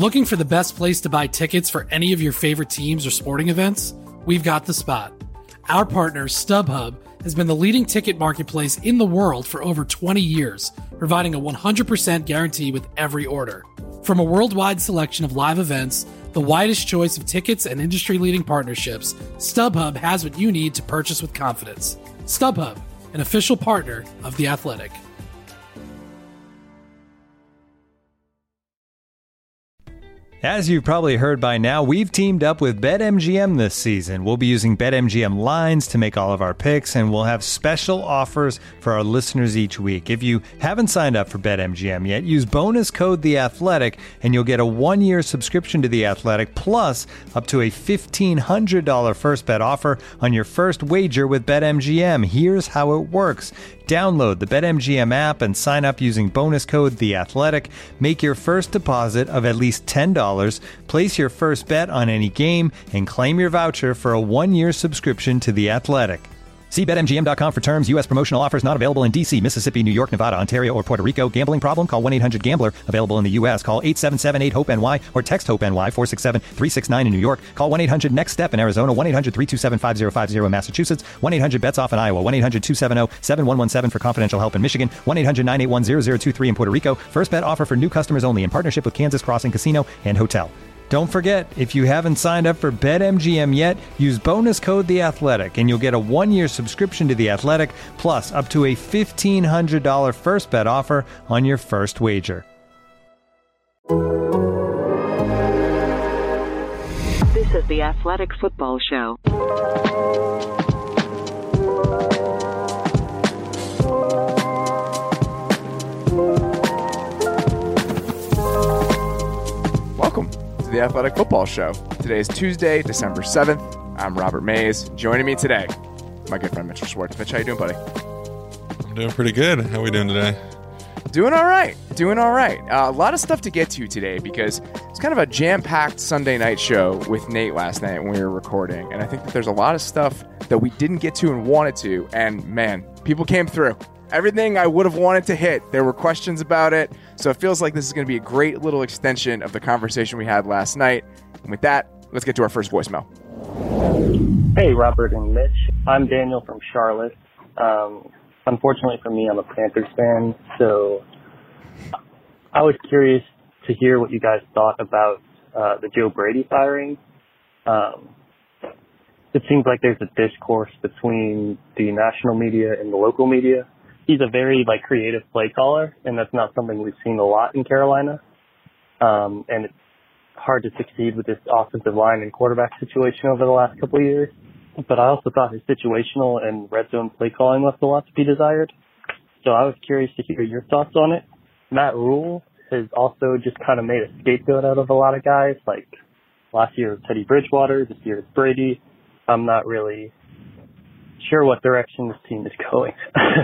Looking for the best place to buy tickets for any of your favorite teams or sporting events? We've got the spot. Our partner, StubHub, has been the leading ticket marketplace in the world for over 20 years, providing a 100% guarantee with every order. From a worldwide selection of live events, the widest choice of tickets and industry-leading partnerships, StubHub has what you need to purchase with confidence. StubHub, an official partner of The Athletic. As you've probably heard by now, we've teamed up with BetMGM this season. We'll be using BetMGM lines to make all of our picks, and we'll have special offers for our listeners each week. If you haven't signed up for BetMGM yet, use bonus code THEATHLETIC, and you'll get a 1-year subscription to The Athletic, plus up to a $1,500 first bet offer on your first wager with BetMGM. Here's how it works. Download the BetMGM app and sign up using bonus code THEATHLETIC. Make your first deposit of at least $10. Place your first bet on any game and claim your voucher for a 1-year subscription to The Athletic. See BetMGM.com for terms. U.S. promotional offers not available in D.C., Mississippi, New York, Nevada, Ontario, or Puerto Rico. Gambling problem? Call 1-800-GAMBLER. Available in the U.S. Call 877-8-HOPE-NY or text HOPE-NY 467-369 in New York. Call 1-800-NEXT-STEP in Arizona. 1-800-327-5050 in Massachusetts. 1-800-BETS-OFF in Iowa. 1-800-270-7117 for confidential help in Michigan. 1-800-981-0023 in Puerto Rico. First bet offer for new customers only in partnership with Kansas Crossing Casino and Hotel. Don't forget, if you haven't signed up for BetMGM yet, use bonus code THEATHLETIC, and you'll get a 1-year subscription to The Athletic, plus up to a $1,500 first bet offer on your first wager. This is The Athletic Football Show. Welcome to The Athletic Football Show. Today is Tuesday, December 7th. I'm Robert Mays. Joining me today, my good friend Mitchell Schwartz. Mitch, how you doing, buddy? I'm doing pretty good. How are we doing today? Doing all right. A lot of stuff to get to today because it's kind of a jam-packed Sunday night show with Nate last night when we were recording. And I think that there's a lot of stuff that we didn't get to and wanted to. And man, people came through. Everything I would have wanted to hit, there were questions about it. So it feels like this is going to be a great little extension of the conversation we had last night. And with that, let's get to our first voicemail. Hey, Robert and Mitch. I'm Daniel from Charlotte. Unfortunately for me, I'm a Panthers fan, so I was curious to hear what you guys thought about the Joe Brady firing. It seems like there's a discourse between the national media and the local media. He's a very creative play caller, and that's not something we've seen a lot in Carolina. And it's hard to succeed with this offensive line and quarterback situation over the last couple of years. But I also thought his situational and red zone play calling left a lot to be desired. So I was curious to hear your thoughts on it. Matt Rule has also just kind of made a scapegoat out of a lot of guys. Like last year it was Teddy Bridgewater, this year it's Brady. I'm not really sure what direction this team is going.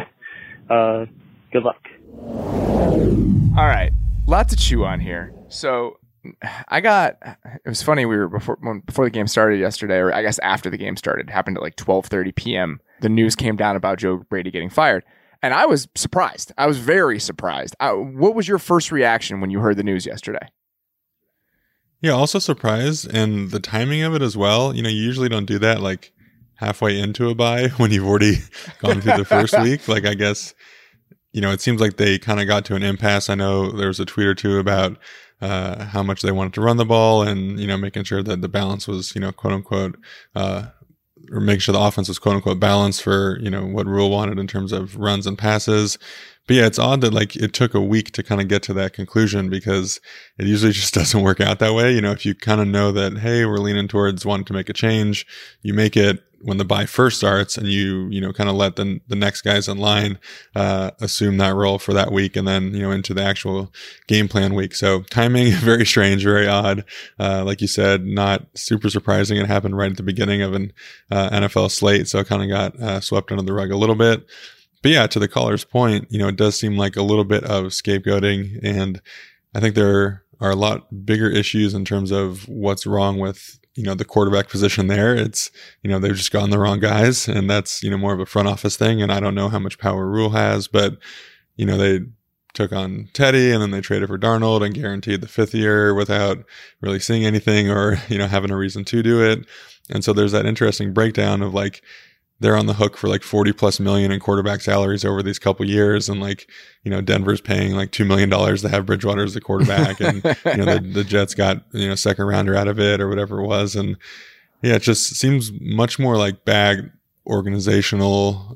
Good luck. All right. Lot to chew on here. So it was funny. We were before the game started yesterday, or I guess after the game started, it happened at 12:30 p.m. The news came down about Joe Brady getting fired. And I was surprised. I was very surprised. What was your first reaction when you heard the news yesterday? Yeah, also surprised. And the timing of it as well. You usually don't do that halfway into a bye when you've already gone through the first week. I guess, it seems like they kind of got to an impasse. I know there was a tweet or two about how much they wanted to run the ball and, making sure that the balance was, quote unquote, or make sure the offense was quote unquote balanced for, what Rule wanted in terms of runs and passes. But yeah, it's odd that it took a week to kind of get to that conclusion because it usually just doesn't work out that way. If you kind of know that, hey, we're leaning towards wanting to make a change, you make it when the bye first starts and you kind of let the next guys in line, assume that role for that week and then, into the actual game plan week. So timing, very strange, very odd. Like you said, not super surprising. It happened right at the beginning of an NFL slate. So it kind of got swept under the rug a little bit. But yeah, to the caller's point, it does seem like a little bit of scapegoating. And I think there are a lot bigger issues in terms of what's wrong with, the quarterback position there. It's, they've just gotten the wrong guys and that's, more of a front office thing. And I don't know how much power Rule has, but, to took on Teddy, and then they traded for Darnold and guaranteed the 5th year without really seeing anything or, having a reason to do it. And so there's that interesting breakdown of like, they're on the hook for like 40 plus million in quarterback salaries over these couple years. And like, Denver's paying like $2 million to have Bridgewater as the quarterback. And, the Jets got, second rounder out of it or whatever it was. And yeah, it just seems much more like bad organizational,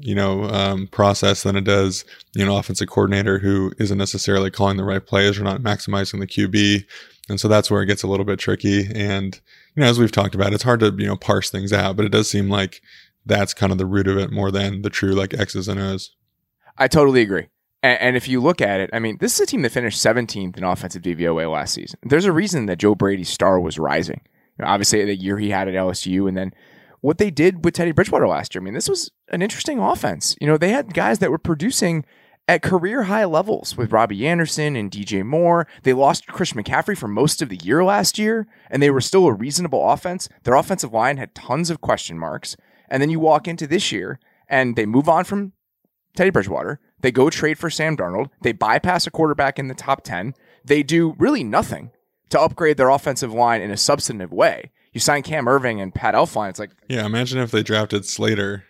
process than it does, offensive coordinator who isn't necessarily calling the right plays or not maximizing the QB. And so that's where it gets a little bit tricky. And, as we've talked about, it's hard to, parse things out, but it does seem like that's kind of the root of it more than the true like X's and O's. I totally agree. And if you look at it, I mean, this is a team that finished 17th in offensive DVOA last season. There's a reason that Joe Brady's star was rising. Obviously, the year he had at LSU, and then what they did with Teddy Bridgewater last year. I mean, this was an interesting offense. They had guys that were producing at career high levels with Robbie Anderson and DJ Moore. They lost Christian McCaffrey for most of the year last year, and they were still a reasonable offense. Their offensive line had tons of question marks. And then you walk into this year and they move on from Teddy Bridgewater. They go trade for Sam Darnold. They bypass a quarterback in the top 10. They do really nothing to upgrade their offensive line in a substantive way. You sign Cam Irving and Pat Elflein. It's like, yeah, imagine if they drafted Slater,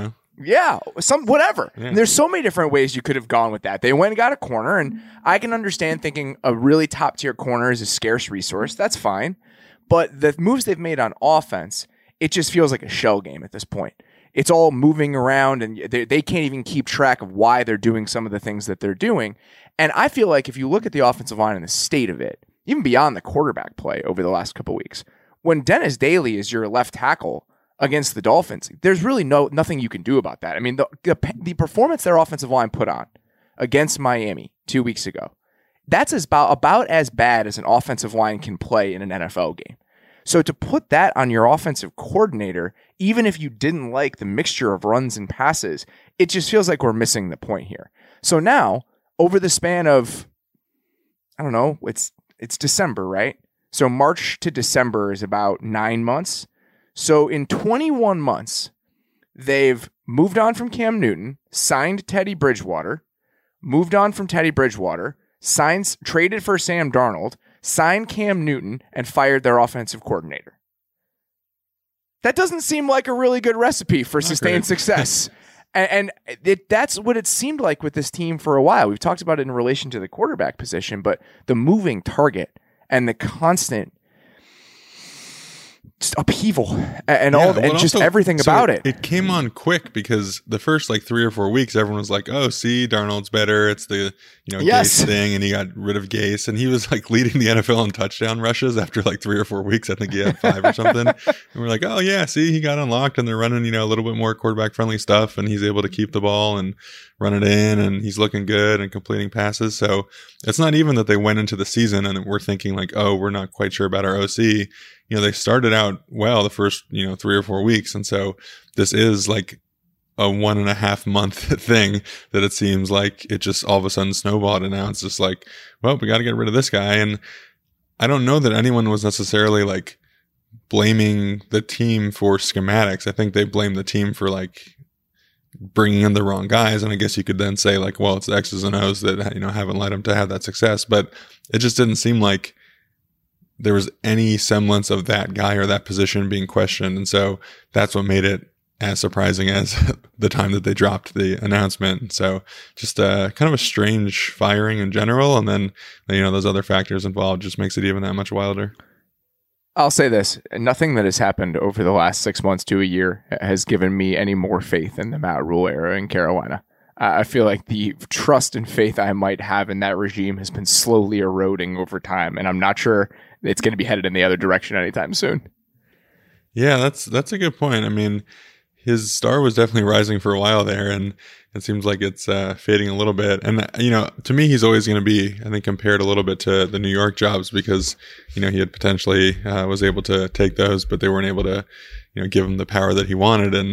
Yeah, whatever. Yeah. There's so many different ways you could have gone with that. They went and got a corner, and I can understand thinking a really top tier corner is a scarce resource. That's fine. But the moves they've made on offense, it just feels like a shell game at this point. It's all moving around, and they can't even keep track of why they're doing some of the things that they're doing. And I feel like if you look at the offensive line and the state of it, even beyond the quarterback play over the last couple of weeks, when Dennis Daly is your left tackle against the Dolphins, there's really nothing you can do about that. I mean, the performance their offensive line put on against Miami 2 weeks ago, that's about as bad as an offensive line can play in an NFL game. So to put that on your offensive coordinator, even if you didn't like the mixture of runs and passes, it just feels like we're missing the point here. So now, over the span of, I don't know, it's December, right? So March to December is about 9 months. So in 21 months, they've moved on from Cam Newton, signed Teddy Bridgewater, moved on from Teddy Bridgewater, traded for Sam Darnold, signed Cam Newton, and fired their offensive coordinator. That doesn't seem like a really good recipe for sustained success. And that's what it seemed like with this team for a while. We've talked about it in relation to the quarterback position, but the moving target and the constant just upheaval and just everything about it. It came on quick because the first like 3 or 4 weeks, everyone was like, "Oh, see, Darnold's better. It's the Gase thing," and he got rid of Gase, and he was like leading the NFL in touchdown rushes after like 3 or 4 weeks. I think he had 5 or something. And we're like, "Oh yeah, see, he got unlocked, and they're running a little bit more quarterback friendly stuff, and he's able to keep the ball and run it in, and he's looking good and completing passes." So it's not even that they went into the season and we're thinking like, "Oh, we're not quite sure about our OC." They started out well the first, 3 or 4 weeks. And so this is like a 1.5 month thing that it seems like it just all of a sudden snowballed. And now it's just like, well, we got to get rid of this guy. And I don't know that anyone was necessarily like blaming the team for schematics. I think they blamed the team for like bringing in the wrong guys. And I guess you could then say like, well, it's the X's and O's that, haven't led them to have that success. But it just didn't seem like there was any semblance of that guy or that position being questioned. And so that's what made it as surprising as the time that they dropped the announcement. So just kind of a strange firing in general. And then, those other factors involved just makes it even that much wilder. I'll say this. Nothing that has happened over the last 6 months to a year has given me any more faith in the Matt Rule era in Carolina. I feel like the trust and faith I might have in that regime has been slowly eroding over time. And I'm not sure it's going to be headed in the other direction anytime soon. Yeah, that's a good point. I mean, his star was definitely rising for a while there, and it seems like it's fading a little bit. And, to me, he's always going to be, I think, compared a little bit to the New York jobs because, he had potentially was able to take those, but they weren't able to, give him the power that he wanted. And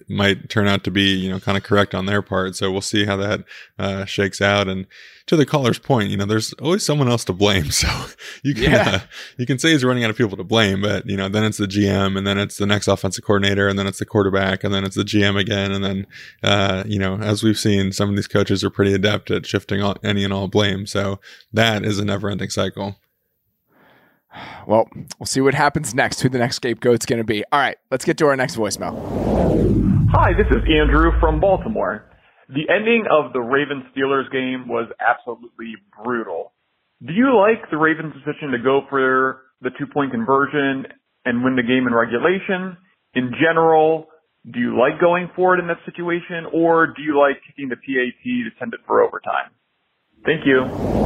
might turn out to be, you know, kind of correct on their part. So we'll see how that shakes out. And to the caller's point, you know, there's always someone else to blame. So you can say he's running out of people to blame, but, you know, then it's the GM, and then it's the next offensive coordinator, and then it's the quarterback, and then it's the GM again. And then, you know, as we've seen, some of these coaches are pretty adept at shifting any and all blame. So that is a never ending cycle. Well, we'll see what happens next, who the next scapegoat's going to be. All right, let's get to our next voicemail. Hi, this is Andrew from Baltimore. The ending of the Ravens-Steelers game was absolutely brutal. Do you like the Ravens' decision to go for the 2-point conversion and win the game in regulation? In general, do you like going for it in that situation, or do you like kicking the PAT to send it for overtime? Thank you.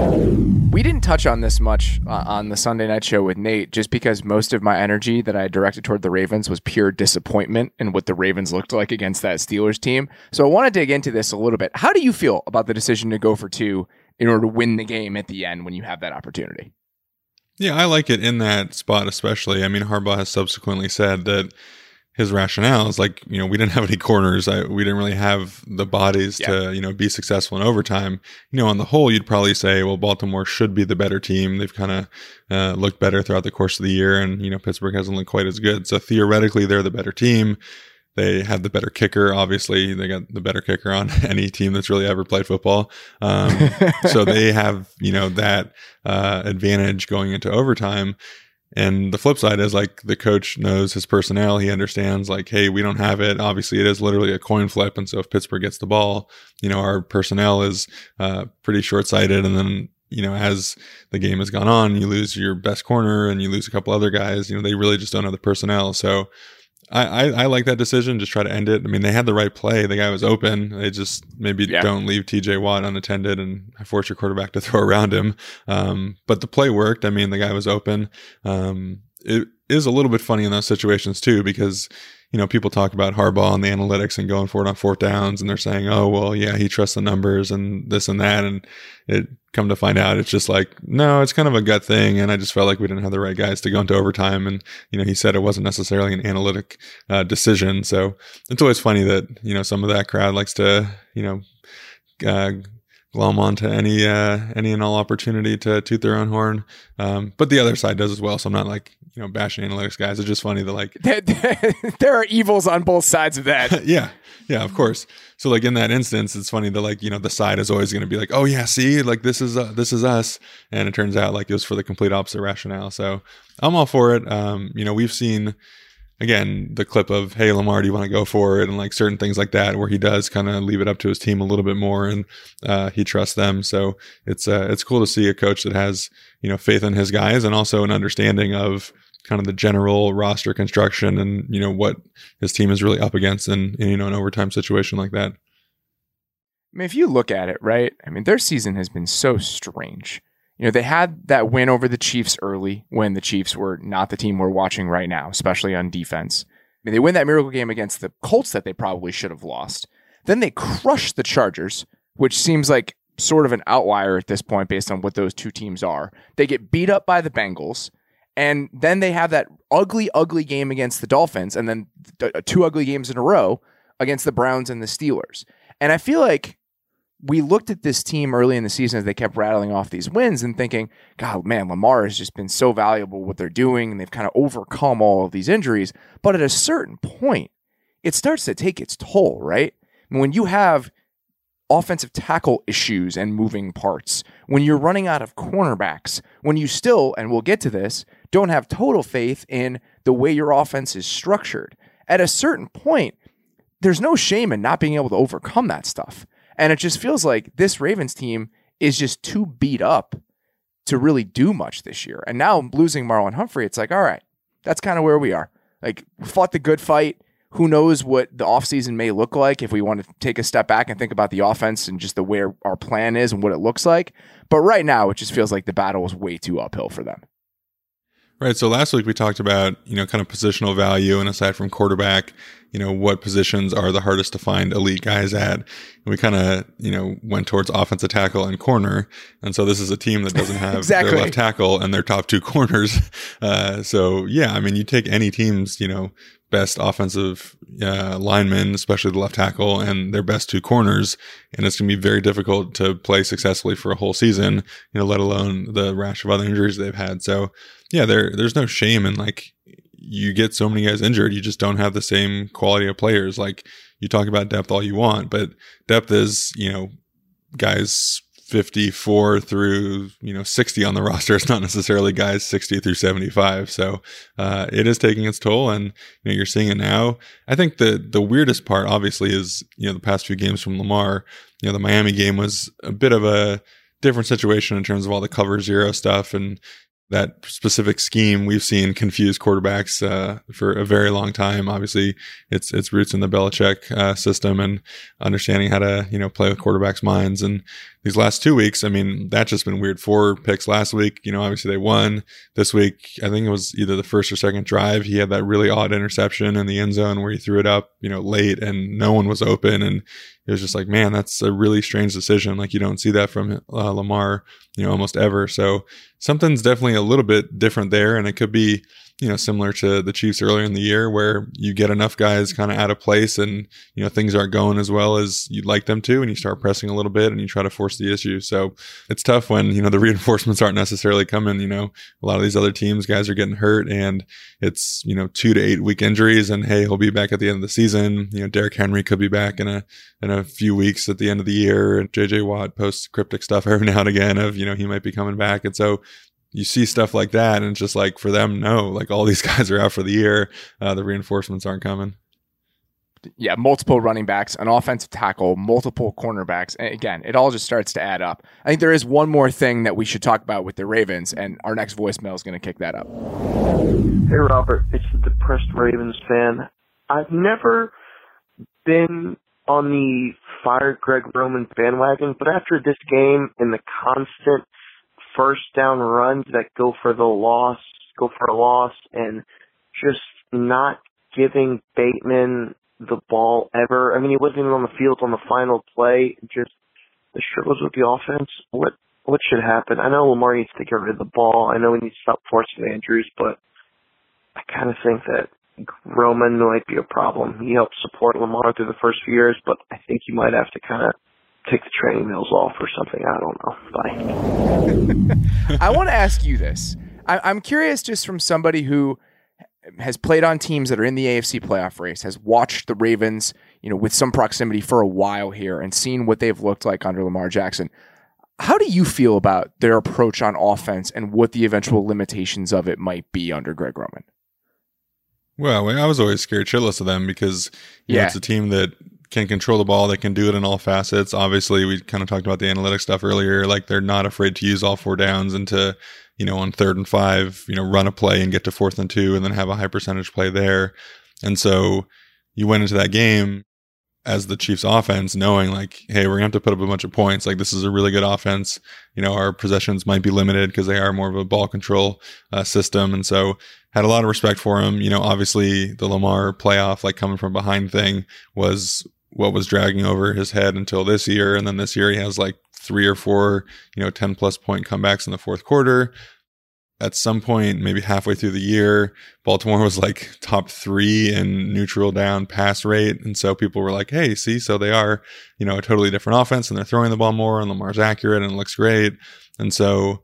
We didn't touch on this much on the Sunday night show with Nate, just because most of my energy that I directed toward the Ravens was pure disappointment in what the Ravens looked like against that Steelers team. So I want to dig into this a little bit. How do you feel about the decision to go for 2 in order to win the game at the end when you have that opportunity? Yeah, I like it in that spot especially. I mean, Harbaugh has subsequently said that his rationale is like, you know, we didn't have any corners. We didn't really have the bodies to, you know, be successful in overtime. You know, on the whole, you'd probably say, well, Baltimore should be the better team. They've kind of looked better throughout the course of the year, and, you know, Pittsburgh hasn't looked quite as good. So theoretically, they're the better team. They have the better kicker. Obviously, they got the better kicker on any team that's really ever played football. So they have, you know, that advantage going into overtime. And the flip side is, like, the coach knows his personnel. He understands, like, hey, we don't have it. Obviously, it is literally a coin flip. And so if Pittsburgh gets the ball, you know, our personnel is pretty short-sighted. And then, you know, as the game has gone on, you lose your best corner and you lose a couple other guys. You know, they really just don't have the personnel. So I like that decision. Just try to end it. I mean, they had the right play. The guy was open. They just maybe don't leave TJ Watt unattended and force your quarterback to throw around him. But the play worked. I mean, the guy was open. It is a little bit funny in those situations too, because, you know, people talk about Harbaugh and the analytics and going for it on 4th downs, and they're saying, oh, well, yeah, he trusts the numbers and this and that. And it come to find out, it's just like, no, it's kind of a gut thing. And I just felt like we didn't have the right guys to go into overtime. And, you know, he said it wasn't necessarily an analytic decision. So it's always funny that, you know, some of that crowd likes to, you know, glom onto any and all opportunity to toot their own horn. But the other side does as well. So I'm not, like, you know, bashing analytics guys. It's just funny that, like, there are evils on both sides of that. Yeah, of course. So, like, in that instance, it's funny that, like, you know, the side is always going to be like, oh yeah, see, like, this is us. And it turns out, like, it was for the complete opposite rationale. So I'm all for it. You know, we've seen, again, the clip of, hey, Lamar, do you want to go for it? And, like, certain things like that, where he does kind of leave it up to his team a little bit more, and he trusts them. So it's cool to see a coach that has, you know, faith in his guys, and also an understanding of kind of the general roster construction and, you know, what his team is really up against in, you know, an overtime situation like that. I mean, if you look at it, right, I mean, their season has been so strange. You know, they had that win over the Chiefs early when the Chiefs were not the team we're watching right now, especially on defense. I mean, they win that miracle game against the Colts that they probably should have lost. Then they crush the Chargers, which seems like sort of an outlier at this point based on what those two teams are. They get beat up by the Bengals, and then they have that ugly, ugly game against the Dolphins, and then 2 ugly games in a row against the Browns and the Steelers. And I feel like we looked at this team early in the season as they kept rattling off these wins and thinking, God, man, Lamar has just been so valuable what they're doing, and they've kind of overcome all of these injuries. But at a certain point, it starts to take its toll, right? When you have offensive tackle issues and moving parts, when you're running out of cornerbacks, when you still, and we'll get to this, don't have total faith in the way your offense is structured. At a certain point, there's no shame in not being able to overcome that stuff. And it just feels like this Ravens team is just too beat up to really do much this year. And now losing Marlon Humphrey, it's like, all right, that's kind of where we are. Like, we fought the good fight. Who knows what the offseason may look like if we want to take a step back and think about the offense and just the way our plan is and what it looks like. But right now, it just feels like the battle is way too uphill for them. Right. So last week we talked about, you know, kind of positional value, and aside from quarterback, what positions are the hardest to find elite guys at. And we kind of, went towards offensive tackle and corner. And so this is a team that doesn't have Exactly. their left tackle and their top two corners. So yeah, I mean, you take any team's, best offensive linemen, especially the left tackle, and their best two corners, and it's going to be very difficult to play successfully for a whole season, let alone the rash of other injuries they've had. So yeah, there's no shame in like, you get so many guys injured, you just don't have the same quality of players. Like, you talk about depth all you want, but depth is, guys 54 through 60 on the roster. It's not necessarily guys 60 through 75. So it is taking its toll, and you're seeing it now. I think the weirdest part obviously is the past few games from Lamar. The Miami game was a bit of a different situation in terms of all the cover zero stuff, and that specific scheme we've seen confuse quarterbacks for a very long time. Obviously, its roots in the Belichick system and understanding how to play with quarterbacks' minds. And these last 2 weeks, I mean, that's just been weird. 4 picks last week. Obviously they won. This week, I think it was either the first or second drive, he had that really odd interception in the end zone where he threw it up, late, and no one was open. And it was just like, man, that's a really strange decision. Like, you don't see that from Lamar, almost ever. So something's definitely a little bit different there. And it could be, similar to the Chiefs earlier in the year, where you get enough guys kind of out of place and, things aren't going as well as you'd like them to, and you start pressing a little bit and you try to force the issue. So it's tough when, the reinforcements aren't necessarily coming. A lot of these other teams, guys are getting hurt, and it's, 2 to 8 week injuries, and hey, he'll be back at the end of the season. Derrick Henry could be back in a few weeks at the end of the year, and JJ Watt posts cryptic stuff every now and again of, he might be coming back. And so you see stuff like that, and it's just like, for them, no, like, all these guys are out for the year. The reinforcements aren't coming. Yeah, multiple running backs, an offensive tackle, multiple cornerbacks. And again, it all just starts to add up. I think there is one more thing that we should talk about with the Ravens, and our next voicemail is going to kick that up. Hey, Robert. It's the depressed Ravens fan. I've never been on the fire Greg Roman bandwagon, but after this game and the constant first down runs that go for a loss, and just not giving Bateman the ball ever. I mean, he wasn't even on the field on the final play. Just the struggles with the offense. What should happen? I know Lamar needs to get rid of the ball. I know he needs to stop forcing Andrews, but I kind of think that Roman might be a problem. He helped support Lamar through the first few years, but I think you might have to kind of take the training wheels off or something. I don't know. Bye. I want to ask you this. I'm curious, just from somebody who has played on teams that are in the AFC playoff race, has watched the Ravens, with some proximity for a while here, and seen what they've looked like under Lamar Jackson. How do you feel about their approach on offense and what the eventual limitations of it might be under Greg Roman? Well, I was always scared shitless of them because it's a team that can control the ball. They can do it in all facets. Obviously, we kind of talked about the analytics stuff earlier. Like, they're not afraid to use all 4 downs and to, on 3rd and 5, run a play and get to 4th and 2 and then have a high percentage play there. And so you went into that game as the Chiefs offense knowing like, hey, we're going to have to put up a bunch of points. Like, this is a really good offense. Our possessions might be limited because they are more of a ball control system. And so had a lot of respect for him. Obviously the Lamar playoff, like, coming from behind thing was what was dragging over his head until this year. And then this year he has like 3 or 4, 10 plus point comebacks in the fourth quarter. At some point, maybe halfway through the year, Baltimore was like top 3 in neutral down pass rate. And so people were like, hey, see, so they are, a totally different offense, and they're throwing the ball more, and Lamar's accurate and it looks great. And so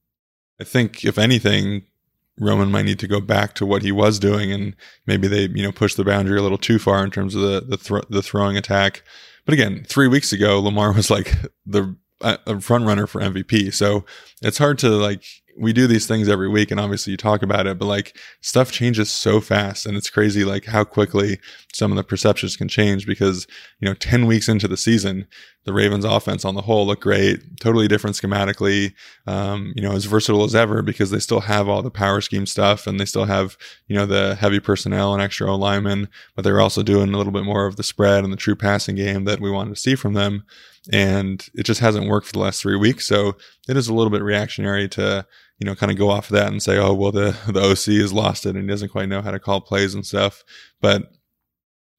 I think, if anything, Roman might need to go back to what he was doing, and maybe they, push the boundary a little too far in terms of the throwing attack. But again, 3 weeks ago, Lamar was like the front runner for MVP. So it's hard to, like, we do these things every week, and obviously you talk about it, but like, stuff changes so fast, and it's crazy like how quickly some of the perceptions can change because, 10 weeks into the season, the Ravens offense on the whole look great, totally different schematically, as versatile as ever because they still have all the power scheme stuff, and they still have, the heavy personnel and extra linemen, but they're also doing a little bit more of the spread and the true passing game that we wanted to see from them. And it just hasn't worked for the last 3 weeks. So it is a little bit reactionary to, kind of go off of that and say, oh, well, the OC has lost it and he doesn't quite know how to call plays and stuff. But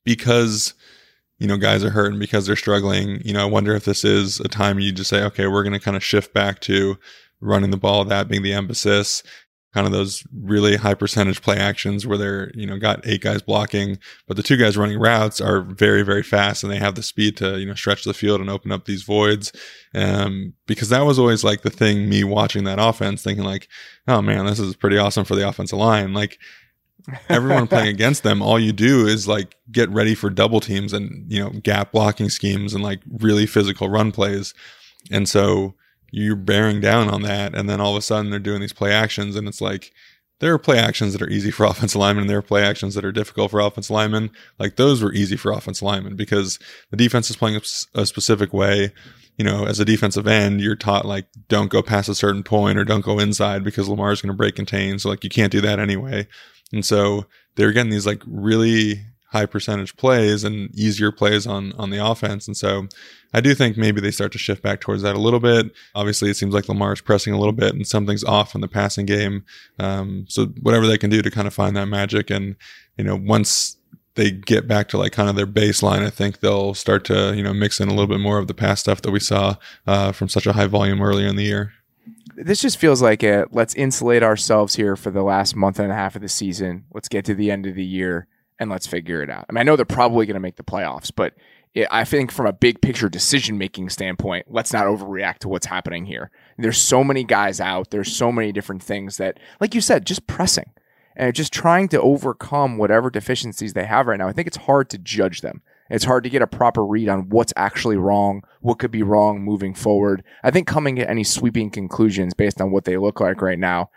because, guys are hurt and because they're struggling, I wonder if this is a time you just say, okay, we're going to kind of shift back to running the ball, that being the emphasis, kind of those really high percentage play actions where they're, got 8 guys blocking, but the 2 guys running routes are very, very fast and they have the speed to, stretch the field and open up these voids. Because that was always like the thing, me watching that offense thinking like, oh man, this is pretty awesome for the offensive line. Like everyone playing against them, all you do is like get ready for double teams and, gap blocking schemes and like really physical run plays. And so you're bearing down on that, and then all of a sudden they're doing these play actions, and it's like there are play actions that are easy for offensive linemen, and there are play actions that are difficult for offensive linemen. Like those were easy for offensive linemen because the defense is playing a specific way. As a defensive end, you're taught like don't go past a certain point or don't go inside because Lamar is going to break contain. So like you can't do that anyway. And so they're getting these like really high percentage plays and easier plays on the offense. And so I do think maybe they start to shift back towards that a little bit. Obviously, it seems like Lamar is pressing a little bit and something's off in the passing game. So whatever they can do to kind of find that magic. And, once they get back to like kind of their baseline, I think they'll start to, mix in a little bit more of the past stuff that we saw from such a high volume earlier in the year. This just feels like let's insulate ourselves here for the last month and a half of the season. Let's get to the end of the year and let's figure it out. I mean, I know they're probably going to make the playoffs, but I think from a big picture decision-making standpoint, let's not overreact to what's happening here. There's so many guys out. There's so many different things that, like you said, just pressing and just trying to overcome whatever deficiencies they have right now. I think it's hard to judge them. It's hard to get a proper read on what's actually wrong, what could be wrong moving forward. I think coming to any sweeping conclusions based on what they look like right now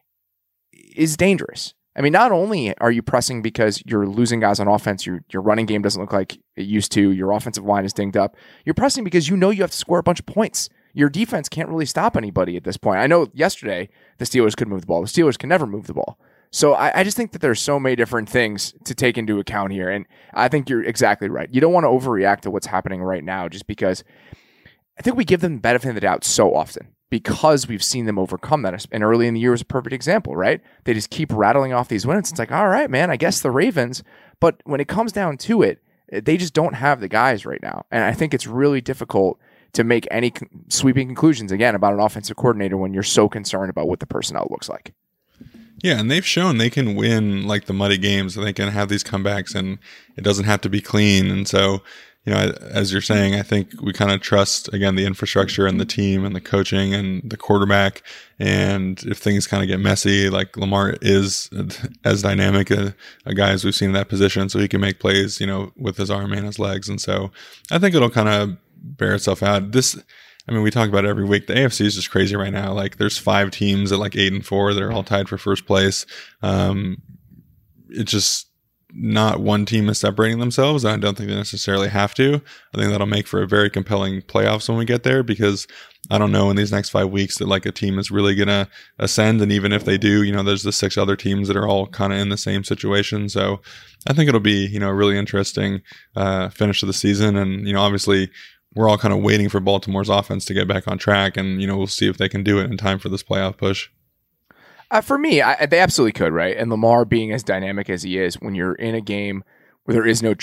is dangerous. I mean, not only are you pressing because you're losing guys on offense, your running game doesn't look like it used to, your offensive line is dinged up. You're pressing because you have to score a bunch of points. Your defense can't really stop anybody at this point. I know yesterday the Steelers could move the ball. The Steelers can never move the ball. So I just think that there's so many different things to take into account here. And I think you're exactly right. You don't want to overreact to what's happening right now just because I think we give them the benefit of the doubt so often because we've seen them overcome that. And early in the year was a perfect example, right? They just keep rattling off these wins. It's like, all right, man, I guess the Ravens. But when it comes down to it, they just don't have the guys right now. And I think it's really difficult to make any sweeping conclusions, again, about an offensive coordinator when you're so concerned about what the personnel looks like. Yeah, and they've shown they can win like the muddy games and they can have these comebacks and it doesn't have to be clean. And so, as you're saying, I think we kind of trust, again, the infrastructure and the team and the coaching and the quarterback. And if things kind of get messy, like Lamar is as dynamic a guy as we've seen in that position, so he can make plays, with his arm and his legs. And so I think it'll kind of bear itself out. We talk about it every week. The AFC is just crazy right now. Like there's 5 teams at like 8-4 that are all tied for first place. It's just not one team is separating themselves. I don't think they necessarily have to. I think that'll make for a very compelling playoffs when we get there because I don't know in these next 5 weeks that like a team is really going to ascend. And even if they do, there's the 6 other teams that are all kind of in the same situation. So I think it'll be, a really interesting finish of the season. And, obviously we're all kind of waiting for Baltimore's offense to get back on track. And, we'll see if they can do it in time for this playoff push. For me, they absolutely could, right? And Lamar being as dynamic as he is, when you're in a game where there is no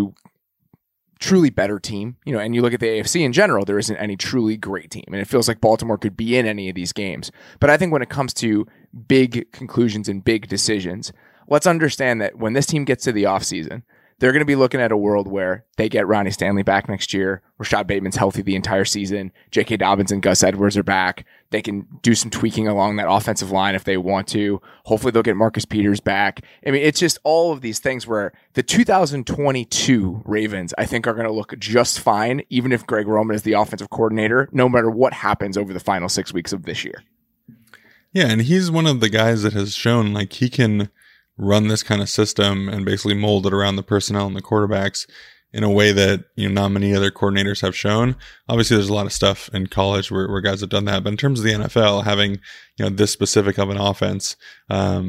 truly better team, and you look at the AFC in general, there isn't any truly great team. And it feels like Baltimore could be in any of these games. But I think when it comes to big conclusions and big decisions, let's understand that when this team gets to the offseason, they're going to be looking at a world where they get Ronnie Stanley back next year. Rashad Bateman's healthy the entire season. J.K. Dobbins and Gus Edwards are back. They can do some tweaking along that offensive line if they want to. Hopefully they'll get Marcus Peters back. I mean, it's just all of these things where the 2022 Ravens, I think, are going to look just fine, even if Greg Roman is the offensive coordinator, no matter what happens over the final 6 weeks of this year. Yeah, and he's one of the guys that has shown like he can run this kind of system and basically mold it around the personnel and the quarterbacks in a way that not many other coordinators have shown. Obviously, there's a lot of stuff in college where guys have done that, but in terms of the NFL, having this specific of an offense,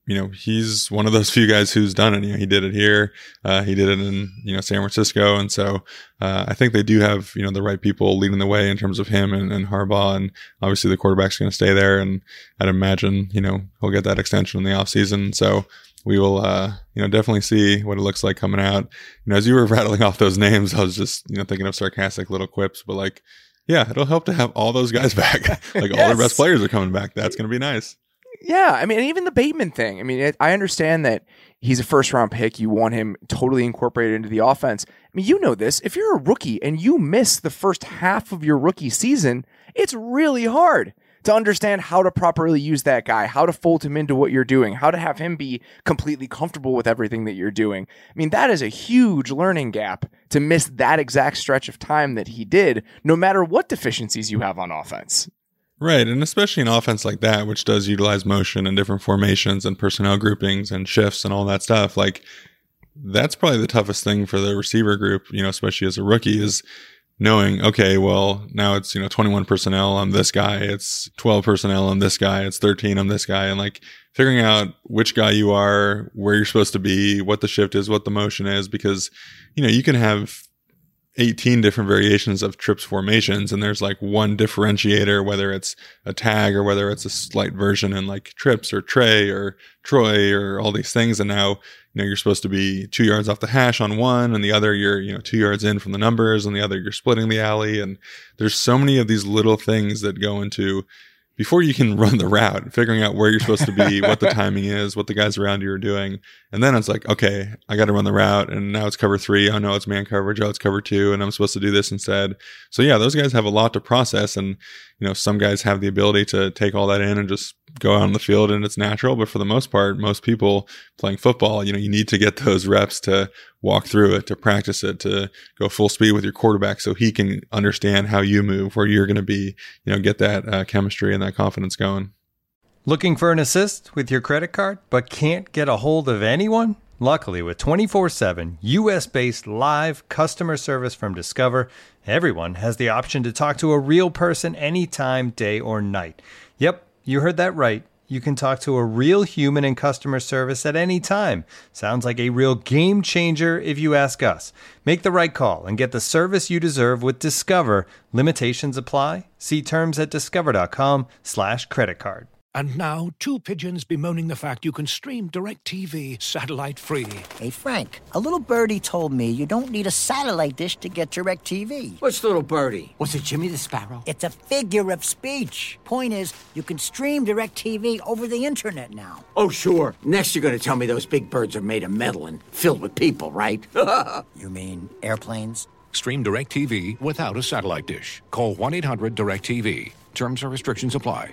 he's one of those few guys who's done it. He did it here. He did it in, San Francisco. And so, I think they do have, the right people leading the way in terms of him and Harbaugh. And obviously the quarterback's going to stay there. And I'd imagine, he'll get that extension in the offseason. So we will, definitely see what it looks like coming out. As you were rattling off those names, I was just, thinking of sarcastic little quips, but like, yeah, it'll help to have all those guys back. Like all the best players are coming back. That's going to be nice. Yeah, I mean, even the Bateman thing. I mean, I understand that he's a first-round pick. You want him totally incorporated into the offense. I mean, you know this. If you're a rookie and you miss the first half of your rookie season, it's really hard to understand how to properly use that guy, how to fold him into what you're doing, how to have him be completely comfortable with everything that you're doing. I mean, that is a huge learning gap to miss that exact stretch of time that he did, no matter what deficiencies you have on offense. Right, and especially an offense like that, which does utilize motion and different formations and personnel groupings and shifts and all that stuff, like that's probably the toughest thing for the receiver group, especially as a rookie, is knowing, okay, well, now it's, 21 personnel on this guy, it's 12 personnel on this guy, it's 13 on this guy, and like figuring out which guy you are, where you're supposed to be, what the shift is, what the motion is, because, you can have 18 different variations of trips formations, and there's like one differentiator, whether it's a tag or whether it's a slight version in like trips or Trey or Troy or all these things. And now, you're supposed to be 2 yards off the hash on one, and the other you're, 2 yards in from the numbers, and the other you're splitting the alley. And there's so many of these little things that go into before you can run the route, figuring out where you're supposed to be, what the timing is, what the guys around you are doing. And then it's like, okay, I got to run the route, and now it's cover 3. Oh no, it's man coverage. Oh, it's cover 2, and I'm supposed to do this instead. So yeah, those guys have a lot to process, and some guys have the ability to take all that in and just go out on the field and it's natural. But for the most part, most people playing football, you need to get those reps to walk through it, to practice it, to go full speed with your quarterback so he can understand how you move, where you're going to be, get that chemistry and that confidence going. Looking for an assist with your credit card, but can't get a hold of anyone? Luckily, with 24/7 U.S.-based live customer service from Discover, everyone has the option to talk to a real person anytime, day or night. Yep, you heard that right. You can talk to a real human in customer service at any time. Sounds like a real game changer if you ask us. Make the right call and get the service you deserve with Discover. Limitations apply. See terms at discover.com/creditcard. And now, two pigeons bemoaning the fact you can stream DirecTV satellite-free. Hey, Frank, a little birdie told me you don't need a satellite dish to get DirecTV. Which little birdie? Was it Jimmy the Sparrow? It's a figure of speech. Point is, you can stream DirecTV over the internet now. Oh, sure. Next you're going to tell me those big birds are made of metal and filled with people, right? You mean airplanes? Stream DirecTV without a satellite dish. Call 1-800-DirecTV. Terms and restrictions apply.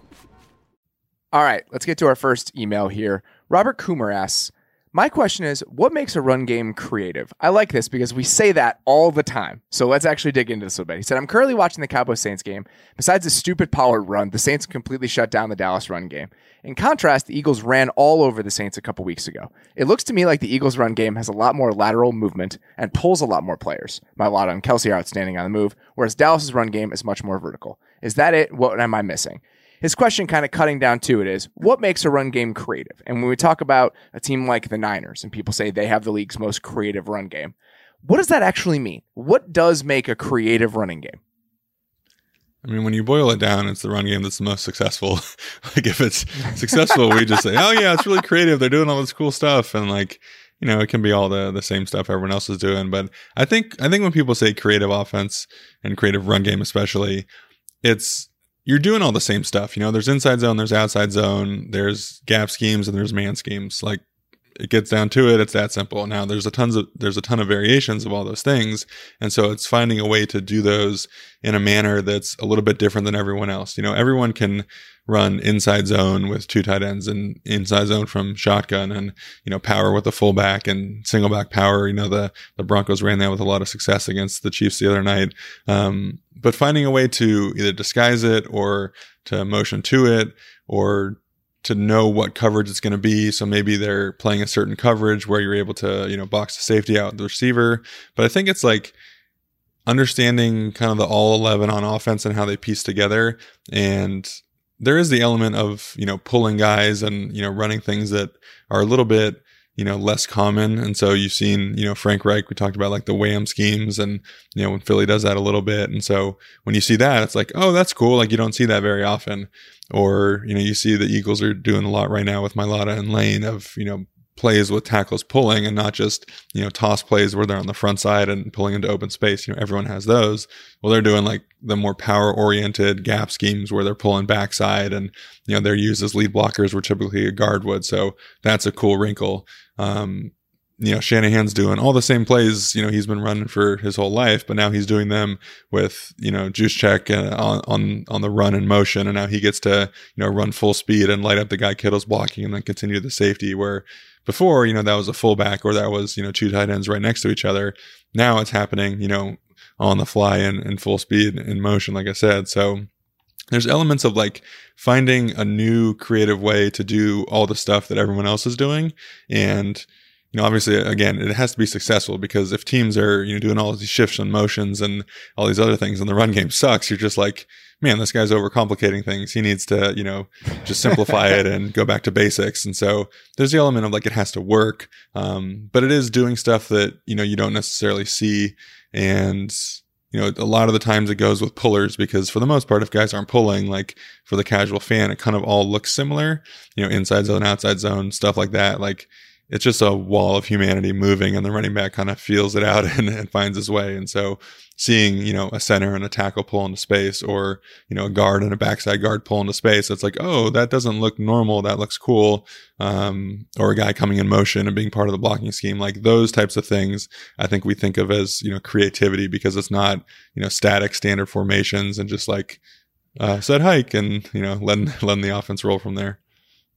All right, let's get to our first email here. Robert Coomer asks, my question is, what makes a run game creative? I like this because we say that all the time. So let's actually dig into this a little bit. He said, I'm currently watching the Cowboys-Saints game. Besides the stupid Pollard run, the Saints completely shut down the Dallas run game. In contrast, the Eagles ran all over the Saints a couple weeks ago. It looks to me like the Eagles run game has a lot more lateral movement and pulls a lot more players. Mailata and Kelsey are outstanding on the move, whereas Dallas's run game is much more vertical. Is that it? What am I missing? His question, kind of cutting down to it, is what makes a run game creative? And when we talk about a team like the Niners and people say they have the league's most creative run game, what does that actually mean? What does make a creative running game? I mean, when you boil it down, it's the run game that's the most successful. Like if it's successful, we just say, oh yeah, it's really creative. They're doing all this cool stuff. And like, it can be all the same stuff everyone else is doing. But I think when people say creative offense and creative run game, especially, you're doing all the same stuff. There's inside zone, there's outside zone, there's gap schemes, and there's man schemes. Like it gets down to it, it's that simple. Now there's a ton of variations of all those things. And so it's finding a way to do those in a manner that's a little bit different than everyone else. Everyone can run inside zone with two tight ends and inside zone from shotgun and, power with the fullback and single back power. The Broncos ran that with a lot of success against the Chiefs the other night. But finding a way to either disguise it or to motion to it or to know what coverage it's going to be. So maybe they're playing a certain coverage where you're able to, box the safety out the receiver. But I think it's like understanding kind of the all 11 on offense and how they piece together and there is the element of, pulling guys and, running things that are a little bit, less common. And so you've seen, Frank Reich, we talked about like the Wham schemes and, when Philly does that a little bit. And so when you see that, it's like, oh, that's cool. Like you don't see that very often. Or, you see the Eagles are doing a lot right now with Mailata and Lane of, plays with tackles pulling and not just, toss plays where they're on the front side and pulling into open space. Everyone has those. Well, they're doing like the more power oriented gap schemes where they're pulling backside and, they're used as lead blockers where typically a guard would. So that's a cool wrinkle. Shanahan's doing all the same plays, he's been running for his whole life, but now he's doing them with, juice check on the run and motion. And now he gets to, run full speed and light up the guy Kittle's blocking and then continue the safety where before, that was a fullback or that was, two tight ends right next to each other. Now it's happening, on the fly and in full speed in motion, like I said. So there's elements of like finding a new creative way to do all the stuff that everyone else is doing. And, obviously, again, it has to be successful because if teams are, doing all these shifts and motions and all these other things and the run game sucks, you're just like, man, this guy's overcomplicating things. He needs to, just simplify it and go back to basics. And so there's the element of like, it has to work. But it is doing stuff that, you don't necessarily see. And, a lot of the times it goes with pullers because for the most part, if guys aren't pulling, like for the casual fan, it kind of all looks similar, inside zone, outside zone, stuff like that. Like, it's just a wall of humanity moving and the running back kind of feels it out and finds his way. And so seeing, a center and a tackle pull into space or, a guard and a backside guard pull into space, it's like, oh, that doesn't look normal. That looks cool. Or a guy coming in motion and being part of the blocking scheme, like those types of things, I think we think of as, creativity because it's not, static standard formations and just like, set hike and, letting the offense roll from there.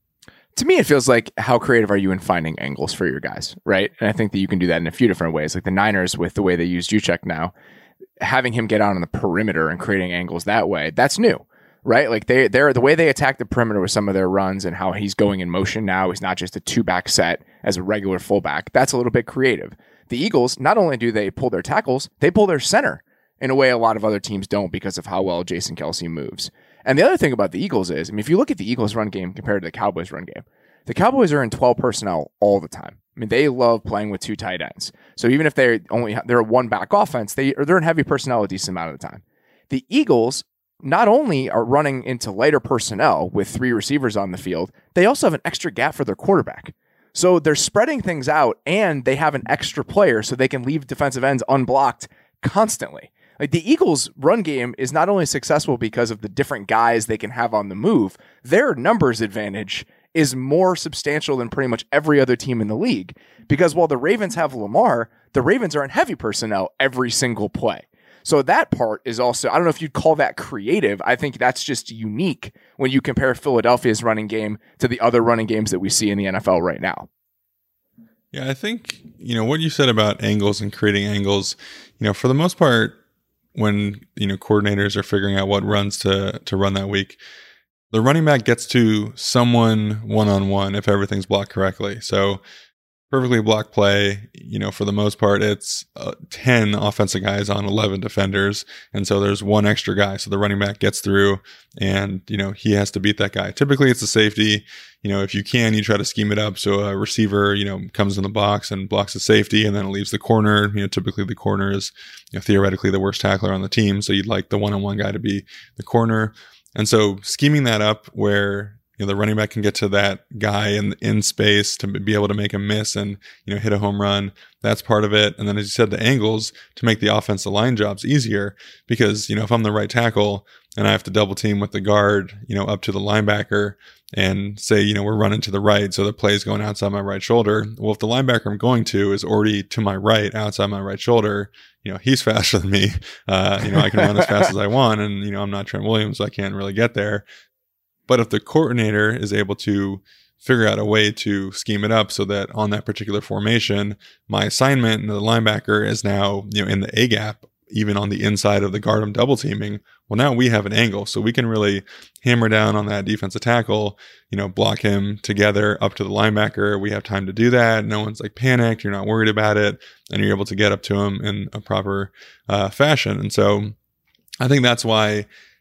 To me, it feels like how creative are you in finding angles for your guys, right? And I think that you can do that in a few different ways. Like the Niners with the way they use Juszczyk now, having him get out on the perimeter and creating angles that way, that's new, right? Like they're the way they attack the perimeter with some of their runs and how he's going in motion now is not just a 2-back set as a regular fullback. That's a little bit creative. The Eagles, not only do they pull their tackles, they pull their center in a way a lot of other teams don't because of how well Jason Kelce moves. And the other thing about the Eagles is, if you look at the Eagles run game compared to the Cowboys run game, the Cowboys are in 12 personnel all the time. They love playing with 2 tight ends. So even if they're a 1-back offense, they're in heavy personnel a decent amount of the time. The Eagles not only are running into lighter personnel with 3 receivers on the field, they also have an extra gap for their quarterback. So they're spreading things out and they have an extra player so they can leave defensive ends unblocked constantly. Like the Eagles' run game is not only successful because of the different guys they can have on the move, their numbers advantage is more substantial than pretty much every other team in the league. Because while the Ravens have Lamar, the Ravens are in heavy personnel every single play. So that part is also, I don't know if you'd call that creative. I think that's just unique when you compare Philadelphia's running game to the other running games that we see in the NFL right now. Yeah, I think, what you said about angles and creating angles, for the most part, when, coordinators are figuring out what runs to run that week, the running back gets to someone one-on-one if everything's blocked correctly. So perfectly blocked play, for the most part, it's 10 offensive guys on 11 defenders. And so there's one extra guy. So the running back gets through and, he has to beat that guy. Typically it's a safety. If you can, you try to scheme it up. So a receiver, comes in the box and blocks the safety and then it leaves the corner. Typically the corner is theoretically the worst tackler on the team. So you'd like the one-on-one guy to be the corner. And so scheming that up where, the running back can get to that guy in space to be able to make a miss and, hit a home run. That's part of it. And then as you said, the angles to make the offensive line jobs easier because, if I'm the right tackle and I have to double team with the guard, up to the linebacker and say, we're running to the right. So the play is going outside my right shoulder. Well, if the linebacker I'm going to is already to my right, outside my right shoulder, he's faster than me. I can run as fast as I want. And, I'm not Trent Williams, so I can't really get there. But if the coordinator is able to figure out a way to scheme it up so that on that particular formation, my assignment in the linebacker is now, in the A gap, even on the inside of the guard I'm double teaming. Well, now we have an angle, so we can really hammer down on that defensive tackle, block him together up to the linebacker. We have time to do that. No one's like panicked. You're not worried about it. And you're able to get up to him in a proper fashion. And so I think that's why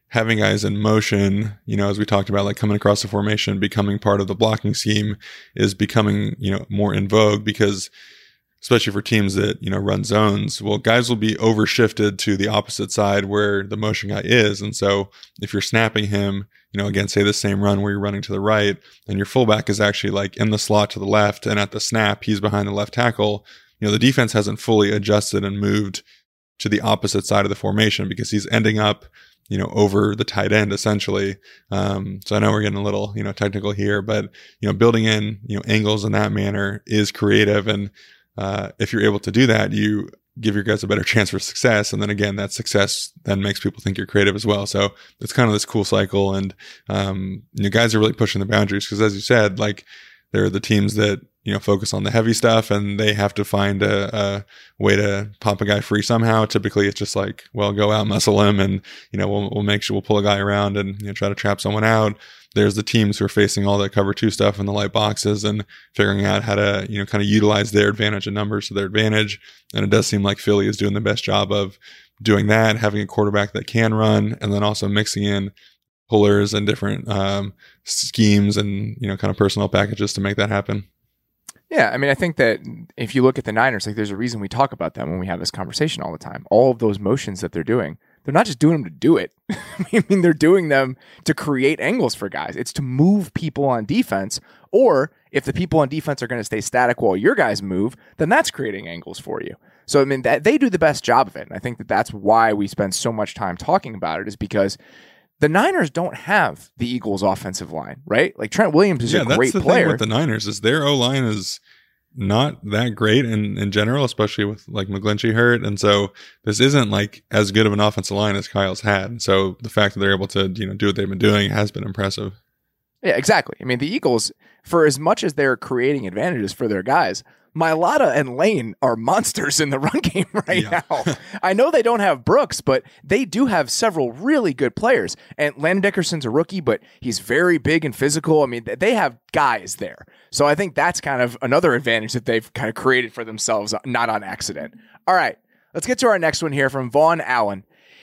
having guys in motion, as we talked about, like coming across the formation, becoming part of the blocking scheme is becoming, more in vogue because especially for teams that, run zones, well, guys will be overshifted to the opposite side where the motion guy is. And so if you're snapping him, again, say the same run where you're running to the right and your fullback is actually like in the slot to the left and at the snap, he's behind the left tackle, the defense hasn't fully adjusted and moved to the opposite side of the formation because he's ending up, over the tight end essentially. So I know we're getting a little, technical here, but, building in, angles in that manner is creative. And if you're able to do that, you give your guys a better chance for success. And then again, that success then makes people think you're creative as well. So it's kind of this cool cycle. And, guys are really pushing the boundaries because as you said, like they're the teams that, focus on the heavy stuff and they have to find a way to pop a guy free somehow. Typically it's just like, well, go out, muscle him and, we'll make sure we'll pull a guy around and try to trap someone out. There's the teams who are facing all the cover 2 stuff in the light boxes and figuring out how to, kind of utilize their advantage and numbers to their advantage. And it does seem like Philly is doing the best job of doing that, having a quarterback that can run, and then also mixing in pullers and different schemes and, kind of personnel packages to make that happen. Yeah, I mean, I think that if you look at the Niners, like there's a reason we talk about them when we have this conversation all the time. All of those motions that they're doing, they're not just doing them to do it. I mean, they're doing them to create angles for guys. It's to move people on defense, or if the people on defense are going to stay static while your guys move, then that's creating angles for you. So, I mean, that they do the best job of it. And I think that that's why we spend so much time talking about it, is because the Niners don't have the Eagles' offensive line, right? Like Trent Williams is a great player. That's the thing with the Niners is their O-line is not that great in general, especially with like McGlinchey hurt. And so this isn't like as good of an offensive line as Kyle's had. And so the fact that they're able to, do what they've been doing has been impressive. Yeah, exactly. I mean, the Eagles, for as much as they're creating advantages for their guys, Mailata and Lane are monsters in the run game now. I know they don't have Brooks, but they do have several really good players. And Landon Dickerson's a rookie, but he's very big and physical. I mean, they have guys there. So I think that's kind of another advantage that they've kind of created for themselves, not on accident. All right, let's get to our next one here from Vaughn Allen.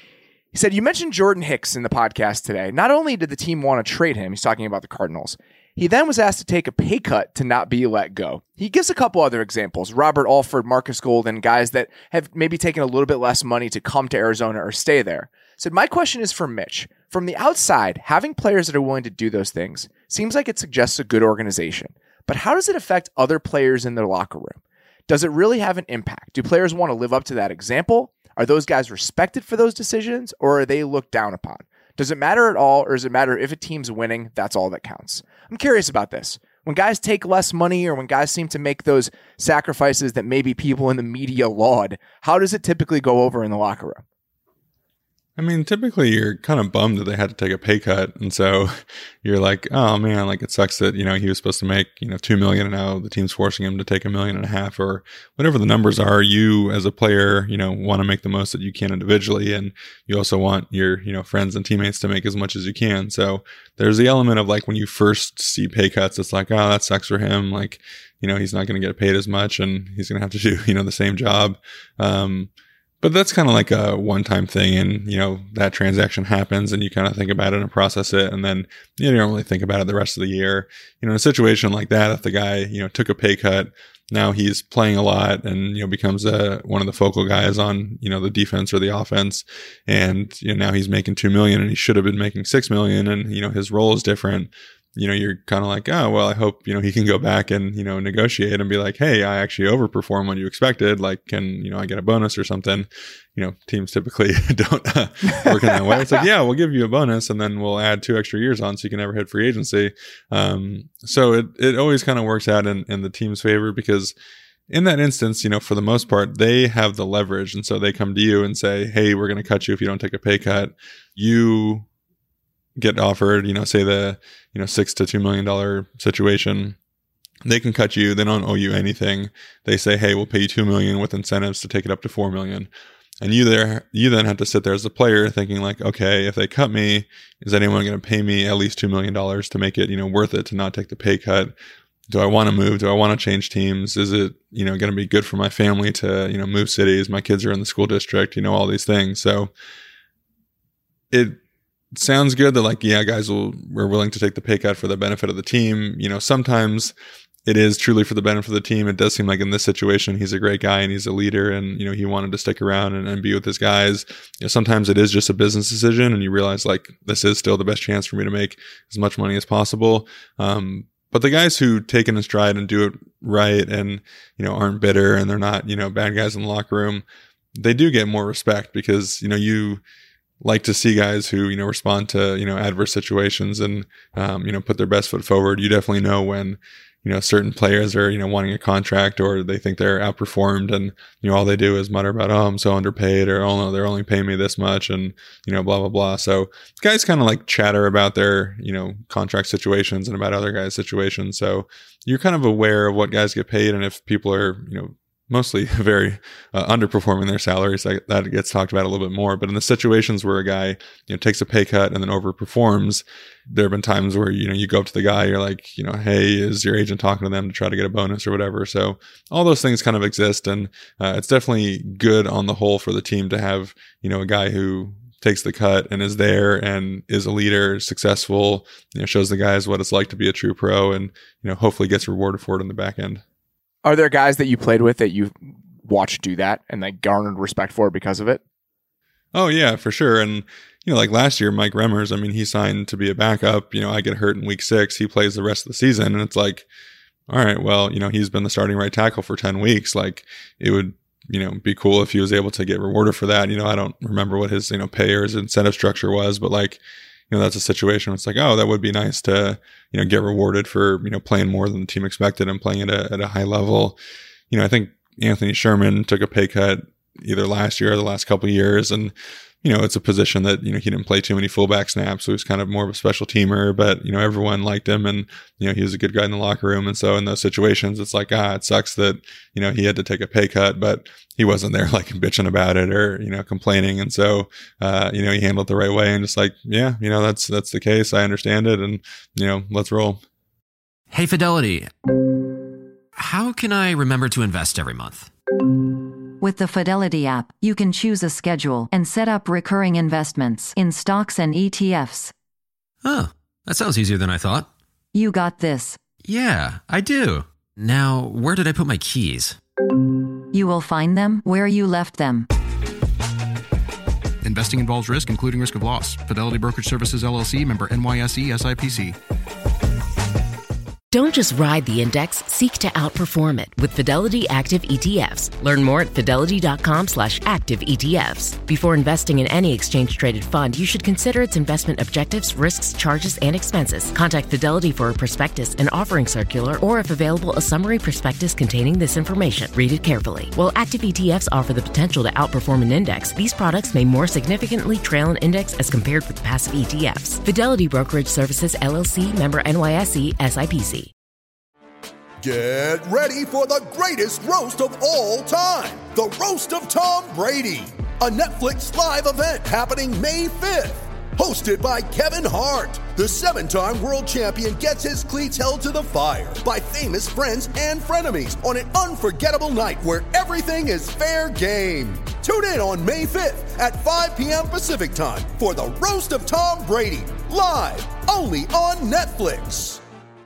He said, you mentioned Jordan Hicks in the podcast today. Not only did the team want to trade him, he's talking about the Cardinals, he then was asked to take a pay cut to not be let go. He gives a couple other examples, Robert Alford, Marcus Golden, guys that have maybe taken a little bit less money to come to Arizona or stay there. Said, my question is for Mitch. From the outside, having players that are willing to do those things seems like it suggests a good organization. But how does it affect other players in their locker room? Does it really have an impact? Do players want to live up to that example? Are those guys respected for those decisions, or are they looked down upon? Does it matter at all, or does it matter if a team's winning? That's all that counts. I'm curious about this. When guys take less money or when guys seem to make those sacrifices that maybe people in the media laud, how does it typically go over in the locker room? I mean, typically you're kind of bummed that they had to take a pay cut. And so you're like, oh man, like it sucks that, he was supposed to make, $2 million and now the team's forcing him to take $1.5 million or whatever the numbers are. You as a player, want to make the most that you can individually. And you also want your, friends and teammates to make as much as you can. So there's the element of like when you first see pay cuts, it's like, oh, that sucks for him. Like, he's not going to get paid as much and he's going to have to do, the same job. But that's kind of like a one-time thing and, that transaction happens and you kind of think about it and process it. And then you don't really think about it the rest of the year. In a situation like that, if the guy, took a pay cut, now he's playing a lot and, becomes one of the focal guys on, the defense or the offense. And, now he's making $2 million and he should have been making $6 million and, his role is different. You're kind of like, oh, well, I hope, he can go back and, negotiate and be like, hey, I actually overperformed what you expected. Like, can, I get a bonus or something? Teams typically don't work in that way. It's like, yeah, we'll give you a bonus and then we'll add 2 extra years on so you can never hit free agency. So it always kind of works out in the team's favor because in that instance, for the most part, they have the leverage. And so they come to you and say, hey, we're going to cut you if you don't take a pay cut. You get offered, say the, $6 to $2 million situation. They can cut you. They don't owe you anything. They say, hey, we'll pay you $2 million with incentives to take it up to $4 million. And you then have to sit there as a player thinking like, okay, if they cut me, is anyone going to pay me at least $2 million to make it, worth it to not take the pay cut? Do I want to move? Do I want to change teams? Is it, going to be good for my family to, move cities? My kids are in the school district, all these things. So sounds good that like, yeah, guys we're willing to take the pay cut for the benefit of the team. You know, sometimes it is truly for the benefit of the team. It does seem like in this situation, he's a great guy and he's a leader and, you know, he wanted to stick around and be with his guys. You know, sometimes it is just a business decision and you realize like, this is still the best chance for me to make as much money as possible. But the guys who take it in stride and do it right and, you know, aren't bitter and they're not, you know, bad guys in the locker room, they do get more respect because, you know, you like to see guys who, you know, respond to, you know, adverse situations and, you know, put their best foot forward. You definitely know when, you know, certain players are, you know, wanting a contract or they think they're outperformed and, you know, all they do is mutter about, oh, I'm so underpaid or, oh no, they're only paying me this much and, you know, blah, blah, blah. So guys kind of like chatter about their, you know, contract situations and about other guys' situations. So you're kind of aware of what guys get paid and if people are, you know, mostly very underperforming their salaries, that gets talked about a little bit more. But in the situations where a guy, you know, takes a pay cut and then overperforms, there have been times where, you know, you go up to the guy, you're like, you know, hey, is your agent talking to them to try to get a bonus or whatever? So all those things kind of exist. And it's definitely good on the whole for the team to have, you know, a guy who takes the cut and is there and is a leader, successful, you know, shows the guys what it's like to be a true pro and, you know, hopefully gets rewarded for it in the back end. Are there guys that you played with that you watched do that and like garnered respect for because of it? Oh yeah, for sure. And, you know, like last year, Mike Remmers, I mean, he signed to be a backup. You know, I get hurt in week 6. He plays the rest of the season. And it's like, all right, well, you know, he's been the starting right tackle for 10 weeks. Like it would, you know, be cool if he was able to get rewarded for that. You know, I don't remember what his, you know, pay or his incentive structure was, but like, you know, that's a situation where it's like, oh, that would be nice to, you know, get rewarded for, you know, playing more than the team expected and playing at a high level. You know, I think Anthony Sherman took a pay cut either last year or the last couple of years. And, you know, it's a position that, you know, he didn't play too many fullback snaps. So he was kind of more of a special teamer, but, you know, everyone liked him and, you know, he was a good guy in the locker room. And so in those situations, it's like, it sucks that, you know, he had to take a pay cut, but he wasn't there like bitching about it or, you know, complaining. And so, you know, he handled it the right way and just like, yeah, you know, that's the case. I understand it. And, you know, let's roll. Hey, Fidelity, how can I remember to invest every month? With the Fidelity app, you can choose a schedule and set up recurring investments in stocks and ETFs. Oh, that sounds easier than I thought. You got this. Yeah, I do. Now, where did I put my keys? You will find them where you left them. Investing involves risk, including risk of loss. Fidelity Brokerage Services, LLC, member NYSE, SIPC. Don't just ride the index, seek to outperform it with Fidelity Active ETFs. Learn more at fidelity.com/active ETFs. Before investing in any exchange-traded fund, you should consider its investment objectives, risks, charges, and expenses. Contact Fidelity for a prospectus, an offering circular, or if available, a summary prospectus containing this information. Read it carefully. While active ETFs offer the potential to outperform an index, these products may more significantly trail an index as compared with passive ETFs. Fidelity Brokerage Services, LLC, member NYSE, SIPC. Get ready for the greatest roast of all time, the Roast of Tom Brady, a Netflix live event happening May 5th. Hosted by Kevin Hart, the 7-time world champion gets his cleats held to the fire by famous friends and frenemies on an unforgettable night where everything is fair game. Tune in on May 5th at 5 p.m. Pacific time for the Roast of Tom Brady, live only on Netflix.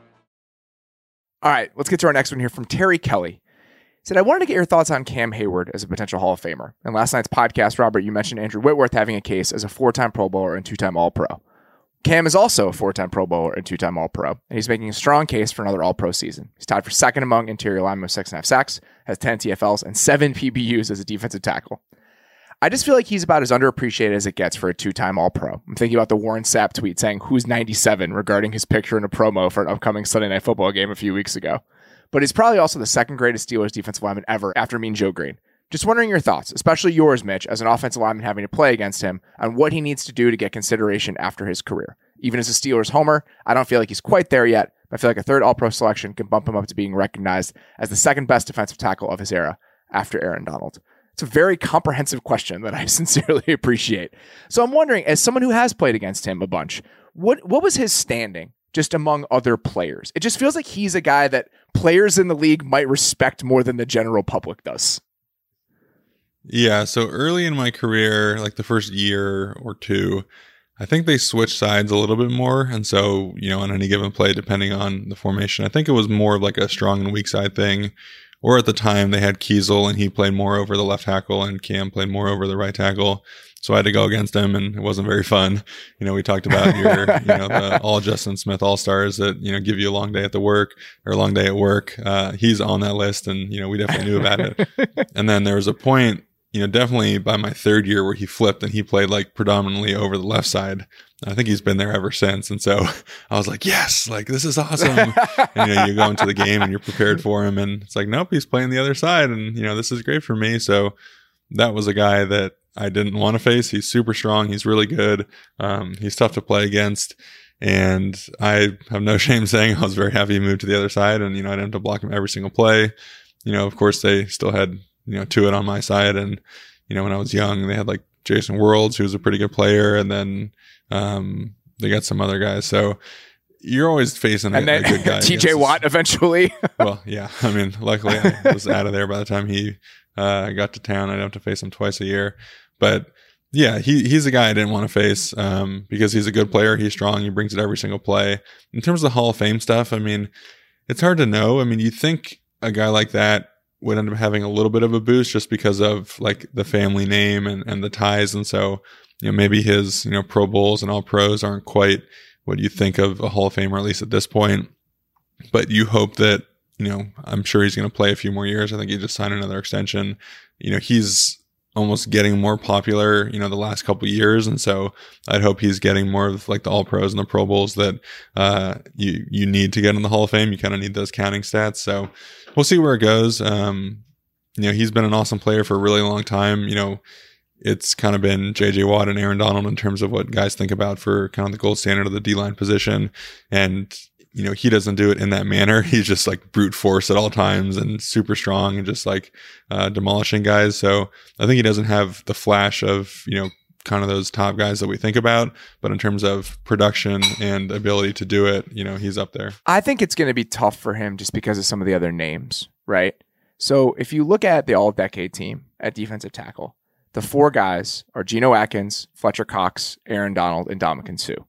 All right, let's get to our next one here from Terry Kelly. He said, I wanted to get your thoughts on Cam Hayward as a potential Hall of Famer. In last night's podcast, Robert, you mentioned Andrew Whitworth having a case as a 4-time Pro Bowler and 2-time All-Pro. Cam is also a 4-time Pro Bowler and 2-time All-Pro, and he's making a strong case for another All-Pro season. He's tied for second among interior linemen with 6.5 sacks, has 10 TFLs, and 7 PBUs as a defensive tackle. I just feel like he's about as underappreciated as it gets for a 2-time All-Pro. I'm thinking about the Warren Sapp tweet saying, who's 97, regarding his picture in a promo for an upcoming Sunday Night Football game a few weeks ago. But he's probably also the second greatest Steelers defensive lineman ever after Mean Joe Green. Just wondering your thoughts, especially yours, Mitch, as an offensive lineman having to play against him, on what he needs to do to get consideration after his career. Even as a Steelers homer, I don't feel like he's quite there yet, but I feel like a third All-Pro selection can bump him up to being recognized as the second best defensive tackle of his era after Aaron Donald. It's a very comprehensive question that I sincerely appreciate. So I'm wondering, as someone who has played against him a bunch, what was his standing just among other players? It just feels like he's a guy that players in the league might respect more than the general public does. Yeah, so early in my career, like the first year or two, I think they switched sides a little bit more. And so, on any given play, depending on the formation, I think it was more of like a strong and weak side thing. Or at the time they had Kiesel and he played more over the left tackle and Cam played more over the right tackle. So I had to go against him and it wasn't very fun. We talked about the all Justin Smith All-Stars that, give you a long day at the work or a long day at work. He's on that list and, we definitely knew about it. And then there was a point, definitely by my third year where he flipped and he played like predominantly over the left side. I think he's been there ever since. And so I was like, yes, like this is awesome. And, you go into the game and you're prepared for him and it's like, nope, he's playing the other side. And, this is great for me. So that was a guy that I didn't want to face. He's super strong. He's really good. He's tough to play against. And I have no shame saying I was very happy he moved to the other side. And, I didn't have to block him every single play. Of course they still had, Tuitt on my side. And, when I was young, they had like Jason Worlds, who was a pretty good player. And then, they got some other guys. So you're always facing a good guy. TJ Watt eventually. Well, yeah. I mean, luckily I was out of there by the time he, got to town. I didn't have to face him twice a year, but yeah, he's a guy I didn't want to face, because he's a good player. He's strong. He brings it every single play. In terms of the Hall of Fame stuff, I mean, it's hard to know. I mean, you think a guy like that would end up having a little bit of a boost just because of like the family name and the ties. And so, maybe his, Pro Bowls and all pros aren't quite what you think of a Hall of Famer, at least at this point, but you hope that, I'm sure he's going to play a few more years. I think he just signed another extension. He's almost getting more popular, the last couple of years. And so I'd hope he's getting more of like the all pros and the Pro Bowls that, you need to get in the Hall of Fame. You kind of need those counting stats. So we'll see where it goes. He's been an awesome player for a really long time. It's kind of been JJ Watt and Aaron Donald in terms of what guys think about for kind of the gold standard of the D-line position. And, he doesn't do it in that manner. He's just like brute force at all times and super strong and just like, demolishing guys. So I think he doesn't have the flash of, kind of those top guys that we think about, but in terms of production and ability to do it, he's up there. I think it's going to be tough for him just because of some of the other names, right? So if you look at the all-decade team at defensive tackle, the four guys are Geno Atkins, Fletcher Cox, Aaron Donald, and Ndamukong Suh.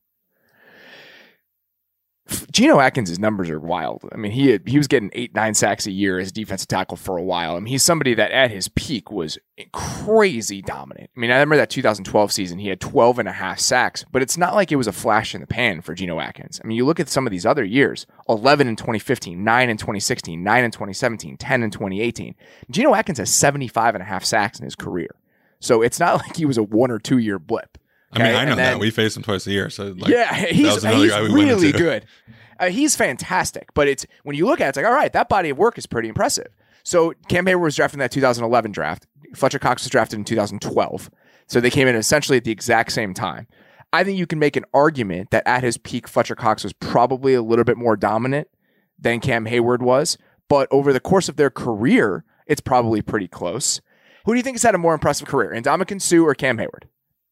Geno Atkins' numbers are wild. I mean, he was getting 8-9 sacks a year as a defensive tackle for a while. I mean, he's somebody that at his peak was crazy dominant. I mean, I remember that 2012 season, he had 12.5 sacks, but it's not like it was a flash in the pan for Geno Atkins. I mean, you look at some of these other years, 11 in 2015, 9 in 2016, 9 in 2017, 10 in 2018. Geno Atkins has 75.5 sacks in his career. So it's not like he was a 1 or 2 year blip. Okay? I mean, I know that. We face him twice a year. So like, yeah, he's really good. He's fantastic. But it's when you look at it, it's like, all right, that body of work is pretty impressive. So Cam Hayward was drafted in that 2011 draft. Fletcher Cox was drafted in 2012. So they came in essentially at the exact same time. I think you can make an argument that at his peak, Fletcher Cox was probably a little bit more dominant than Cam Hayward was. But over the course of their career, it's probably pretty close. Who do you think has had a more impressive career, Ndamukong Suh or Cam Hayward?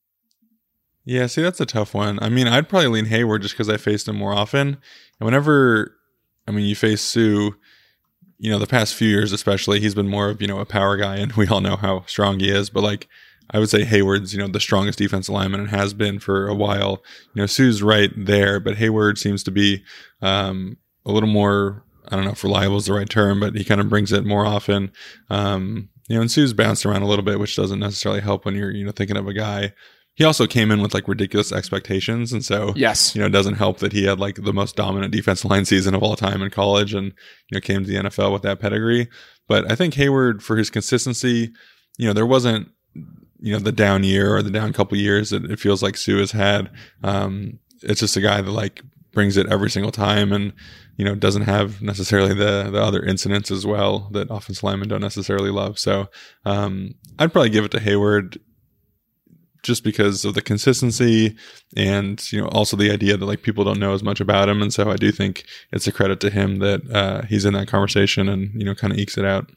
Yeah, see, that's a tough one. I mean, I'd probably lean Hayward just because I faced him more often. And whenever, you face Suh, the past few years especially, he's been more of, a power guy, and we all know how strong he is. But like, I would say Hayward's, the strongest defensive lineman and has been for a while. Suh's right there, but Hayward seems to be a little more, I don't know if reliable is the right term, but he kind of brings it more often. And Suh's bounced around a little bit, which doesn't necessarily help when you're, thinking of a guy. He also came in with like ridiculous expectations. And so, yes, it doesn't help that he had like the most dominant defensive line season of all time in college and, came to the NFL with that pedigree. But I think Hayward, for his consistency, there wasn't, the down year or the down couple years that it feels like Suh has had. It's just a guy that like brings it every single time and, doesn't have necessarily the other incidents as well that offensive linemen don't necessarily love. So, I'd probably give it to Hayward just because of the consistency and, also the idea that like people don't know as much about him. And so I do think it's a credit to him that he's in that conversation and, kind of ekes it out.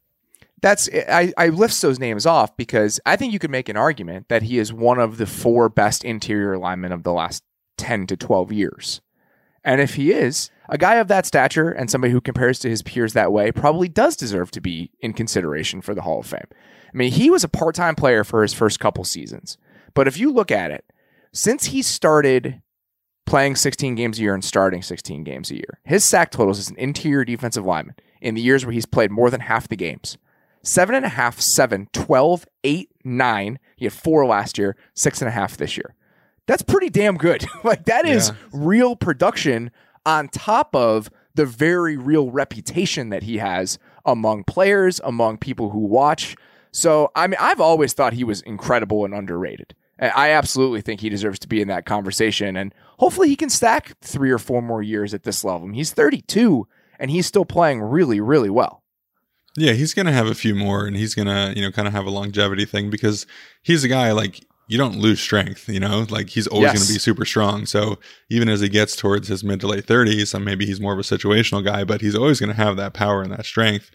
I lift those names off because I think you could make an argument that he is one of the 4 best interior linemen of the last 10 to 12 years. And if he is, a guy of that stature and somebody who compares to his peers that way probably does deserve to be in consideration for the Hall of Fame. I mean, he was a part-time player for his first couple seasons. But if you look at it, Since he started playing 16 games a year and starting 16 games a year, his sack totals as an interior defensive lineman in the years where he's played more than half the games: 7.5, 7, 12, 8, 9. He had 4 last year, 6.5 this year. That's pretty damn good. Like, that is real production on top of the very real reputation that he has among players, among people who watch. So, I mean, I've always thought he was incredible and underrated. And I absolutely think he deserves to be in that conversation. And hopefully he can stack 3 or 4 more years at this level. He's 32 and he's still playing really, really well. Yeah, he's going to have a few more, and he's going to, kind of have a longevity thing, because he's a guy, like, you don't lose strength, like he's always going to be super strong. So even as he gets towards his mid to late 30s, maybe he's more of a situational guy, but he's always going to have that power and that strength.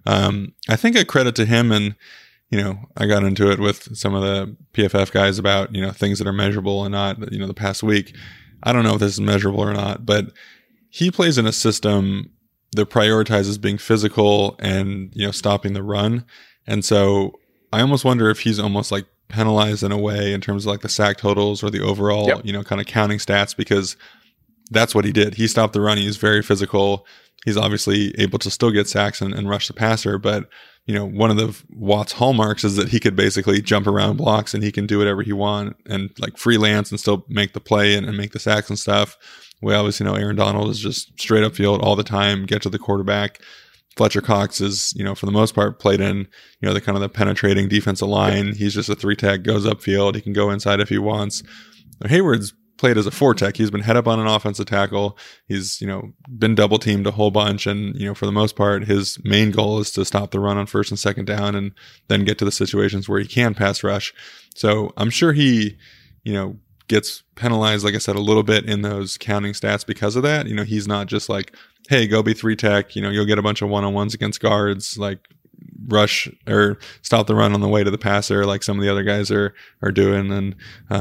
I think a credit to him, and, I got into it with some of the PFF guys about, things that are measurable and not, the past week. I don't know if this is measurable or not, but he plays in a system that prioritizes being physical and, stopping the run. And so I almost wonder if he's almost like penalized in a way in terms of like the sack totals or the overall, kind of counting stats, because that's what he did. He stopped the run. He was very physical. He's obviously able to still get sacks and rush the passer, but one of the Watt's hallmarks is that he could basically jump around blocks and he can do whatever he wants and like freelance and still make the play and make the sacks and stuff. We obviously know Aaron Donald is just straight up field all the time, get to the quarterback. Fletcher Cox is, for the most part played in, the kind of the penetrating defensive line. He's just a 3-tech, goes upfield. He can go inside if he wants. Hayward's played as a 4-tech. He's been head up on an offensive tackle. He's, been double teamed a whole bunch. And, for the most part, his main goal is to stop the run on 1st and 2nd down and then get to the situations where he can pass rush. So I'm sure he, gets penalized, like I said, a little bit in those counting stats because of that. He's not just like, hey, go be 3-tech, you'll get a bunch of one-on-ones against guards, like rush or stop the run on the way to the passer, like some of the other guys are doing. And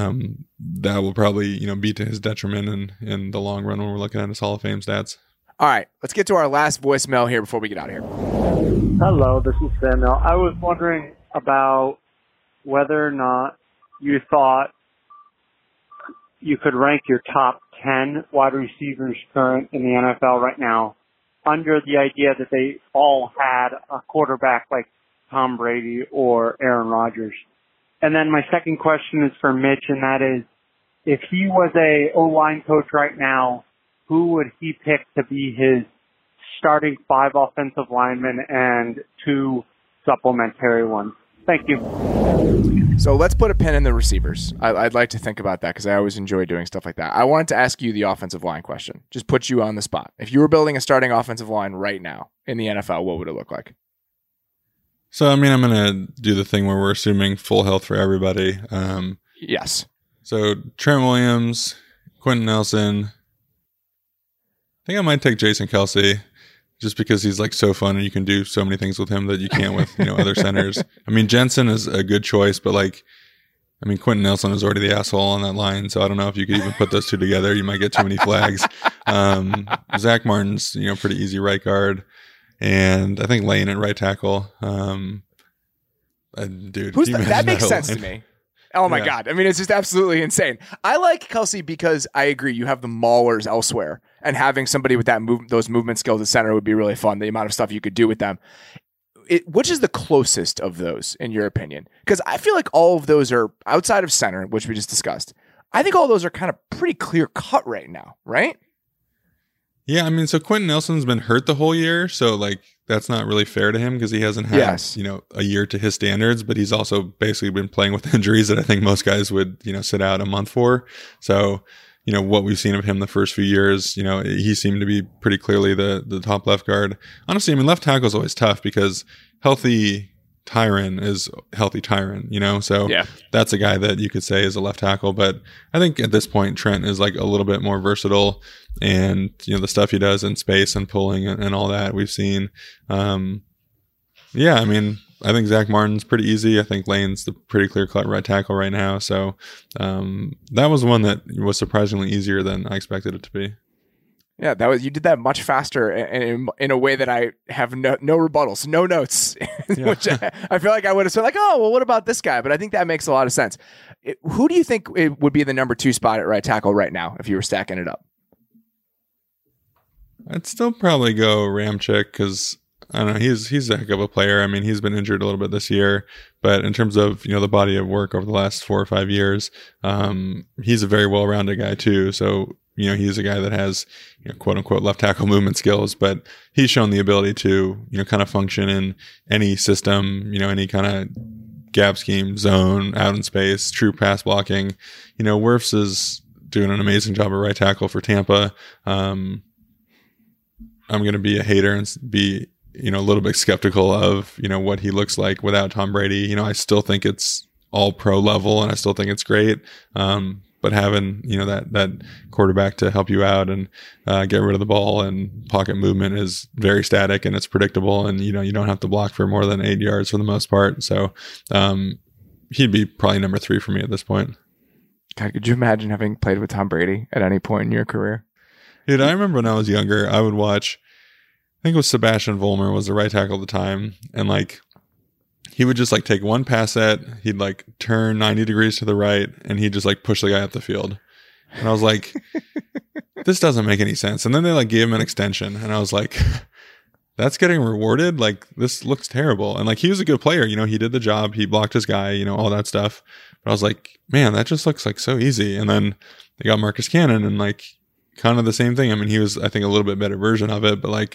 that will probably, be to his detriment in the long run when we're looking at his Hall of Fame stats. All right, let's get to our last voicemail here before we get out of here. Hello, this is Samuel. I was wondering about whether or not you thought you could rank your top 10 wide receivers current in the NFL right now under the idea that they all had a quarterback like Tom Brady or Aaron Rodgers. And then my second question is for Mitch, and that is, if he was a O-line coach right now, who would he pick to be his starting 5 offensive linemen and 2 supplementary ones? Thank you. So let's put a pin in the receivers. I'd like to think about that because I always enjoy doing stuff like that. I wanted to ask you the offensive line question. Just put you on the spot. If you were building a starting offensive line right now in the NFL, what would it look like? So, I'm going to do the thing where we're assuming full health for everybody. Yes. So Trent Williams, Quentin Nelson. I think I might take Jason Kelce, just because he's like so fun and you can do so many things with him that you can't with, other centers. Jensen is a good choice, but Quentin Nelson is already the asshole on that line. So I don't know if you could even put those two together. You might get too many flags. Zach Martin's, pretty easy right guard. And I think Lane at right tackle. Dude, that makes sense to me. Oh my God. It's just absolutely insane. I like Kelce because I agree. You have the maulers elsewhere, and having somebody with those movement skills at center would be really fun. The amount of stuff you could do with them. Which is the closest of those in your opinion? Because I feel like all of those are outside of center, which we just discussed. I think all those are kind of pretty clear cut right now, right? Yeah. So Quentin Nelson's been hurt the whole year. So that's not really fair to him because he hasn't had, a year to his standards, but he's also basically been playing with injuries that I think most guys would, sit out a month for. So, what we've seen of him the first few years, he seemed to be pretty clearly the top left guard. Honestly, left tackle is always tough because healthy Tyron is healthy Tyron, so that's a guy that you could say is a left tackle. But I think at this point, Trent is like a little bit more versatile, and the stuff he does in space and pulling and all that we've seen. I think Zach Martin's pretty easy. I think Lane's the pretty clear-cut right tackle right now. So that was one that was surprisingly easier than I expected it to be. Yeah, you did that much faster and in a way that I have no rebuttals, no notes, which I feel like I would have said like, oh, well, what about this guy? But I think that makes a lot of sense. who do you think it would be the number 2 spot at right tackle right now if you were stacking it up? I'd still probably go Ramczyk because I don't know, he's a heck of a player. I mean, he's been injured a little bit this year, but in terms of, the body of work over the last 4 or 5 years, he's a very well-rounded guy too. So, he's a guy that has, quote unquote left tackle movement skills, but he's shown the ability to, kind of function in any system, any kind of gap scheme, zone, out in space, true pass blocking. Wirfs is doing an amazing job at right tackle for Tampa. I'm going to be a hater and be, a little bit skeptical of, what he looks like without Tom Brady. I still think it's all pro level and I still think it's great. But having, that quarterback to help you out and get rid of the ball and pocket movement is very static and it's predictable. And, you don't have to block for more than 8 yards for the most part. So he'd be probably number 3 for me at this point. God, could you imagine having played with Tom Brady at any point in your career? Dude, I remember when I was younger, I would watch, I think it was Sebastian Vollmer was the right tackle at the time. And he would just take one pass set, he'd turn 90 degrees to the right and he'd just push the guy up the field. And I was like, this doesn't make any sense. And then they gave him an extension and I was like, that's getting rewarded. This looks terrible. And he was a good player, he did the job, he blocked his guy, all that stuff. But I was like, man, that just looks so easy. And then they got Marcus Cannon and kind of the same thing. I mean, he was, I think, a little bit better version of it, but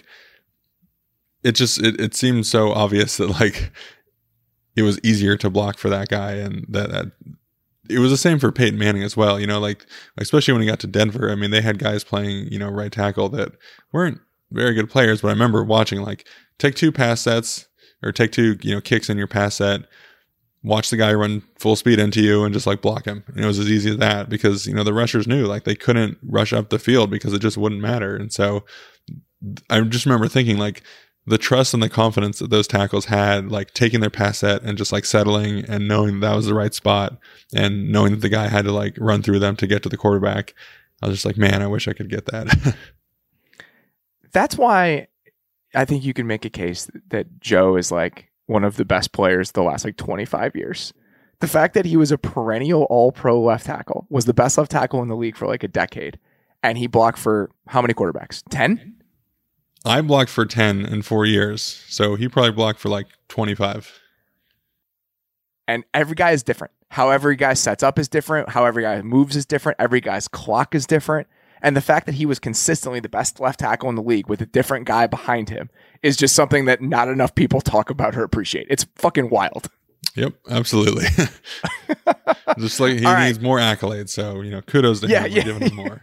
it seemed so obvious that it was easier to block for that guy. And that it was the same for Peyton Manning as well, especially when he got to Denver. I mean, they had guys playing, right tackle that weren't very good players, but I remember watching take 2 pass sets or take 2, kicks in your pass set, watch the guy run full speed into you and just block him. And it was as easy as that because, the rushers knew they couldn't rush up the field because it just wouldn't matter. And so I just remember thinking the trust and the confidence that those tackles had, taking their pass set and just settling and knowing that was the right spot and knowing that the guy had to run through them to get to the quarterback. I was just man, I wish I could get that. That's why I think you can make a case that Joe is one of the best players the last 25 years. The fact that he was a perennial all-pro left tackle, was the best left tackle in the league for a decade, and he blocked for how many quarterbacks? 10? I blocked for 10 in 4 years, so he probably blocked for 25. And every guy is different. How every guy sets up is different. How every guy moves is different. Every guy's clock is different. And the fact that he was consistently the best left tackle in the league with a different guy behind him is just something that not enough people talk about or appreciate. It's fucking wild. Yep, absolutely. Just he needs more accolades. So, kudos to him for giving him more.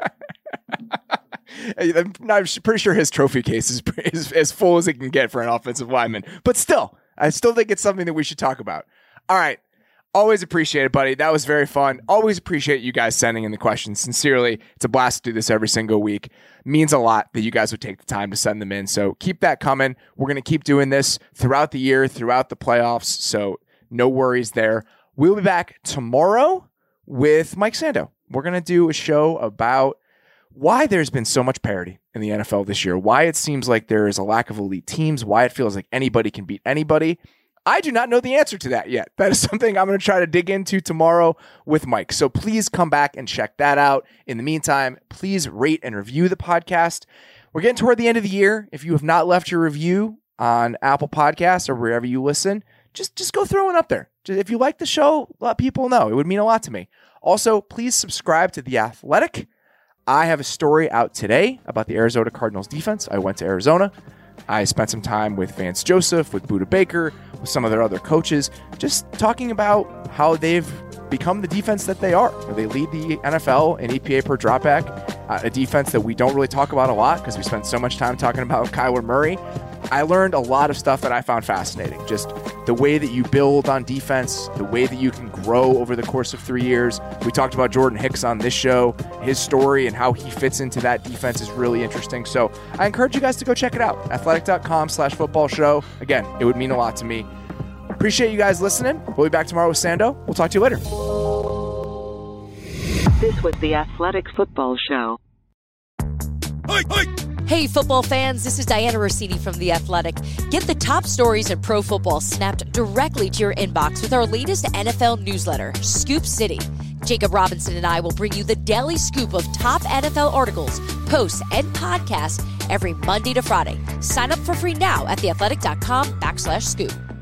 I'm pretty sure his trophy case is as full as it can get for an offensive lineman. But still, I still think it's something that we should talk about. All right. Always appreciate it, buddy. That was very fun. Always appreciate you guys sending in the questions. Sincerely, it's a blast to do this every single week. Means a lot that you guys would take the time to send them in. So keep that coming. We're going to keep doing this throughout the year, throughout the playoffs. So no worries there. We'll be back tomorrow with Mike Sando. We're going to do a show about why there's been so much parity in the NFL this year, why it seems like there is a lack of elite teams, why it feels like anybody can beat anybody. I do not know the answer to that yet. That is something I'm going to try to dig into tomorrow with Mike. So please come back and check that out. In the meantime, please rate and review the podcast. We're getting toward the end of the year. If you have not left your review on Apple Podcasts or wherever you listen, just go throw one up there. If you like the show, let people know. It would mean a lot to me. Also, please subscribe to The Athletic. I have a story out today about the Arizona Cardinals defense. I went to Arizona. I spent some time with Vance Joseph, with Budda Baker, with some of their other coaches, just talking about how they've become the defense that they are. They lead the NFL in EPA per dropback, a defense that we don't really talk about a lot because we spend so much time talking about Kyler Murray. I learned a lot of stuff that I found fascinating. Just the way that you build on defense, the way that you can grow over the course of 3 years. We talked about Jordan Hicks on this show. His story and how he fits into that defense is really interesting. So I encourage you guys to go check it out. Athletic.com/football show. Again, it would mean a lot to me. Appreciate you guys listening. We'll be back tomorrow with Sando. We'll talk to you later. This was the Athletic Football Show. Hey, Hey, football fans, this is Diana Rossini from The Athletic. Get the top stories in pro football snapped directly to your inbox with our latest NFL newsletter, Scoop City. Jacob Robinson and I will bring you the daily scoop of top NFL articles, posts, and podcasts every Monday to Friday. Sign up for free now at theathletic.com/scoop.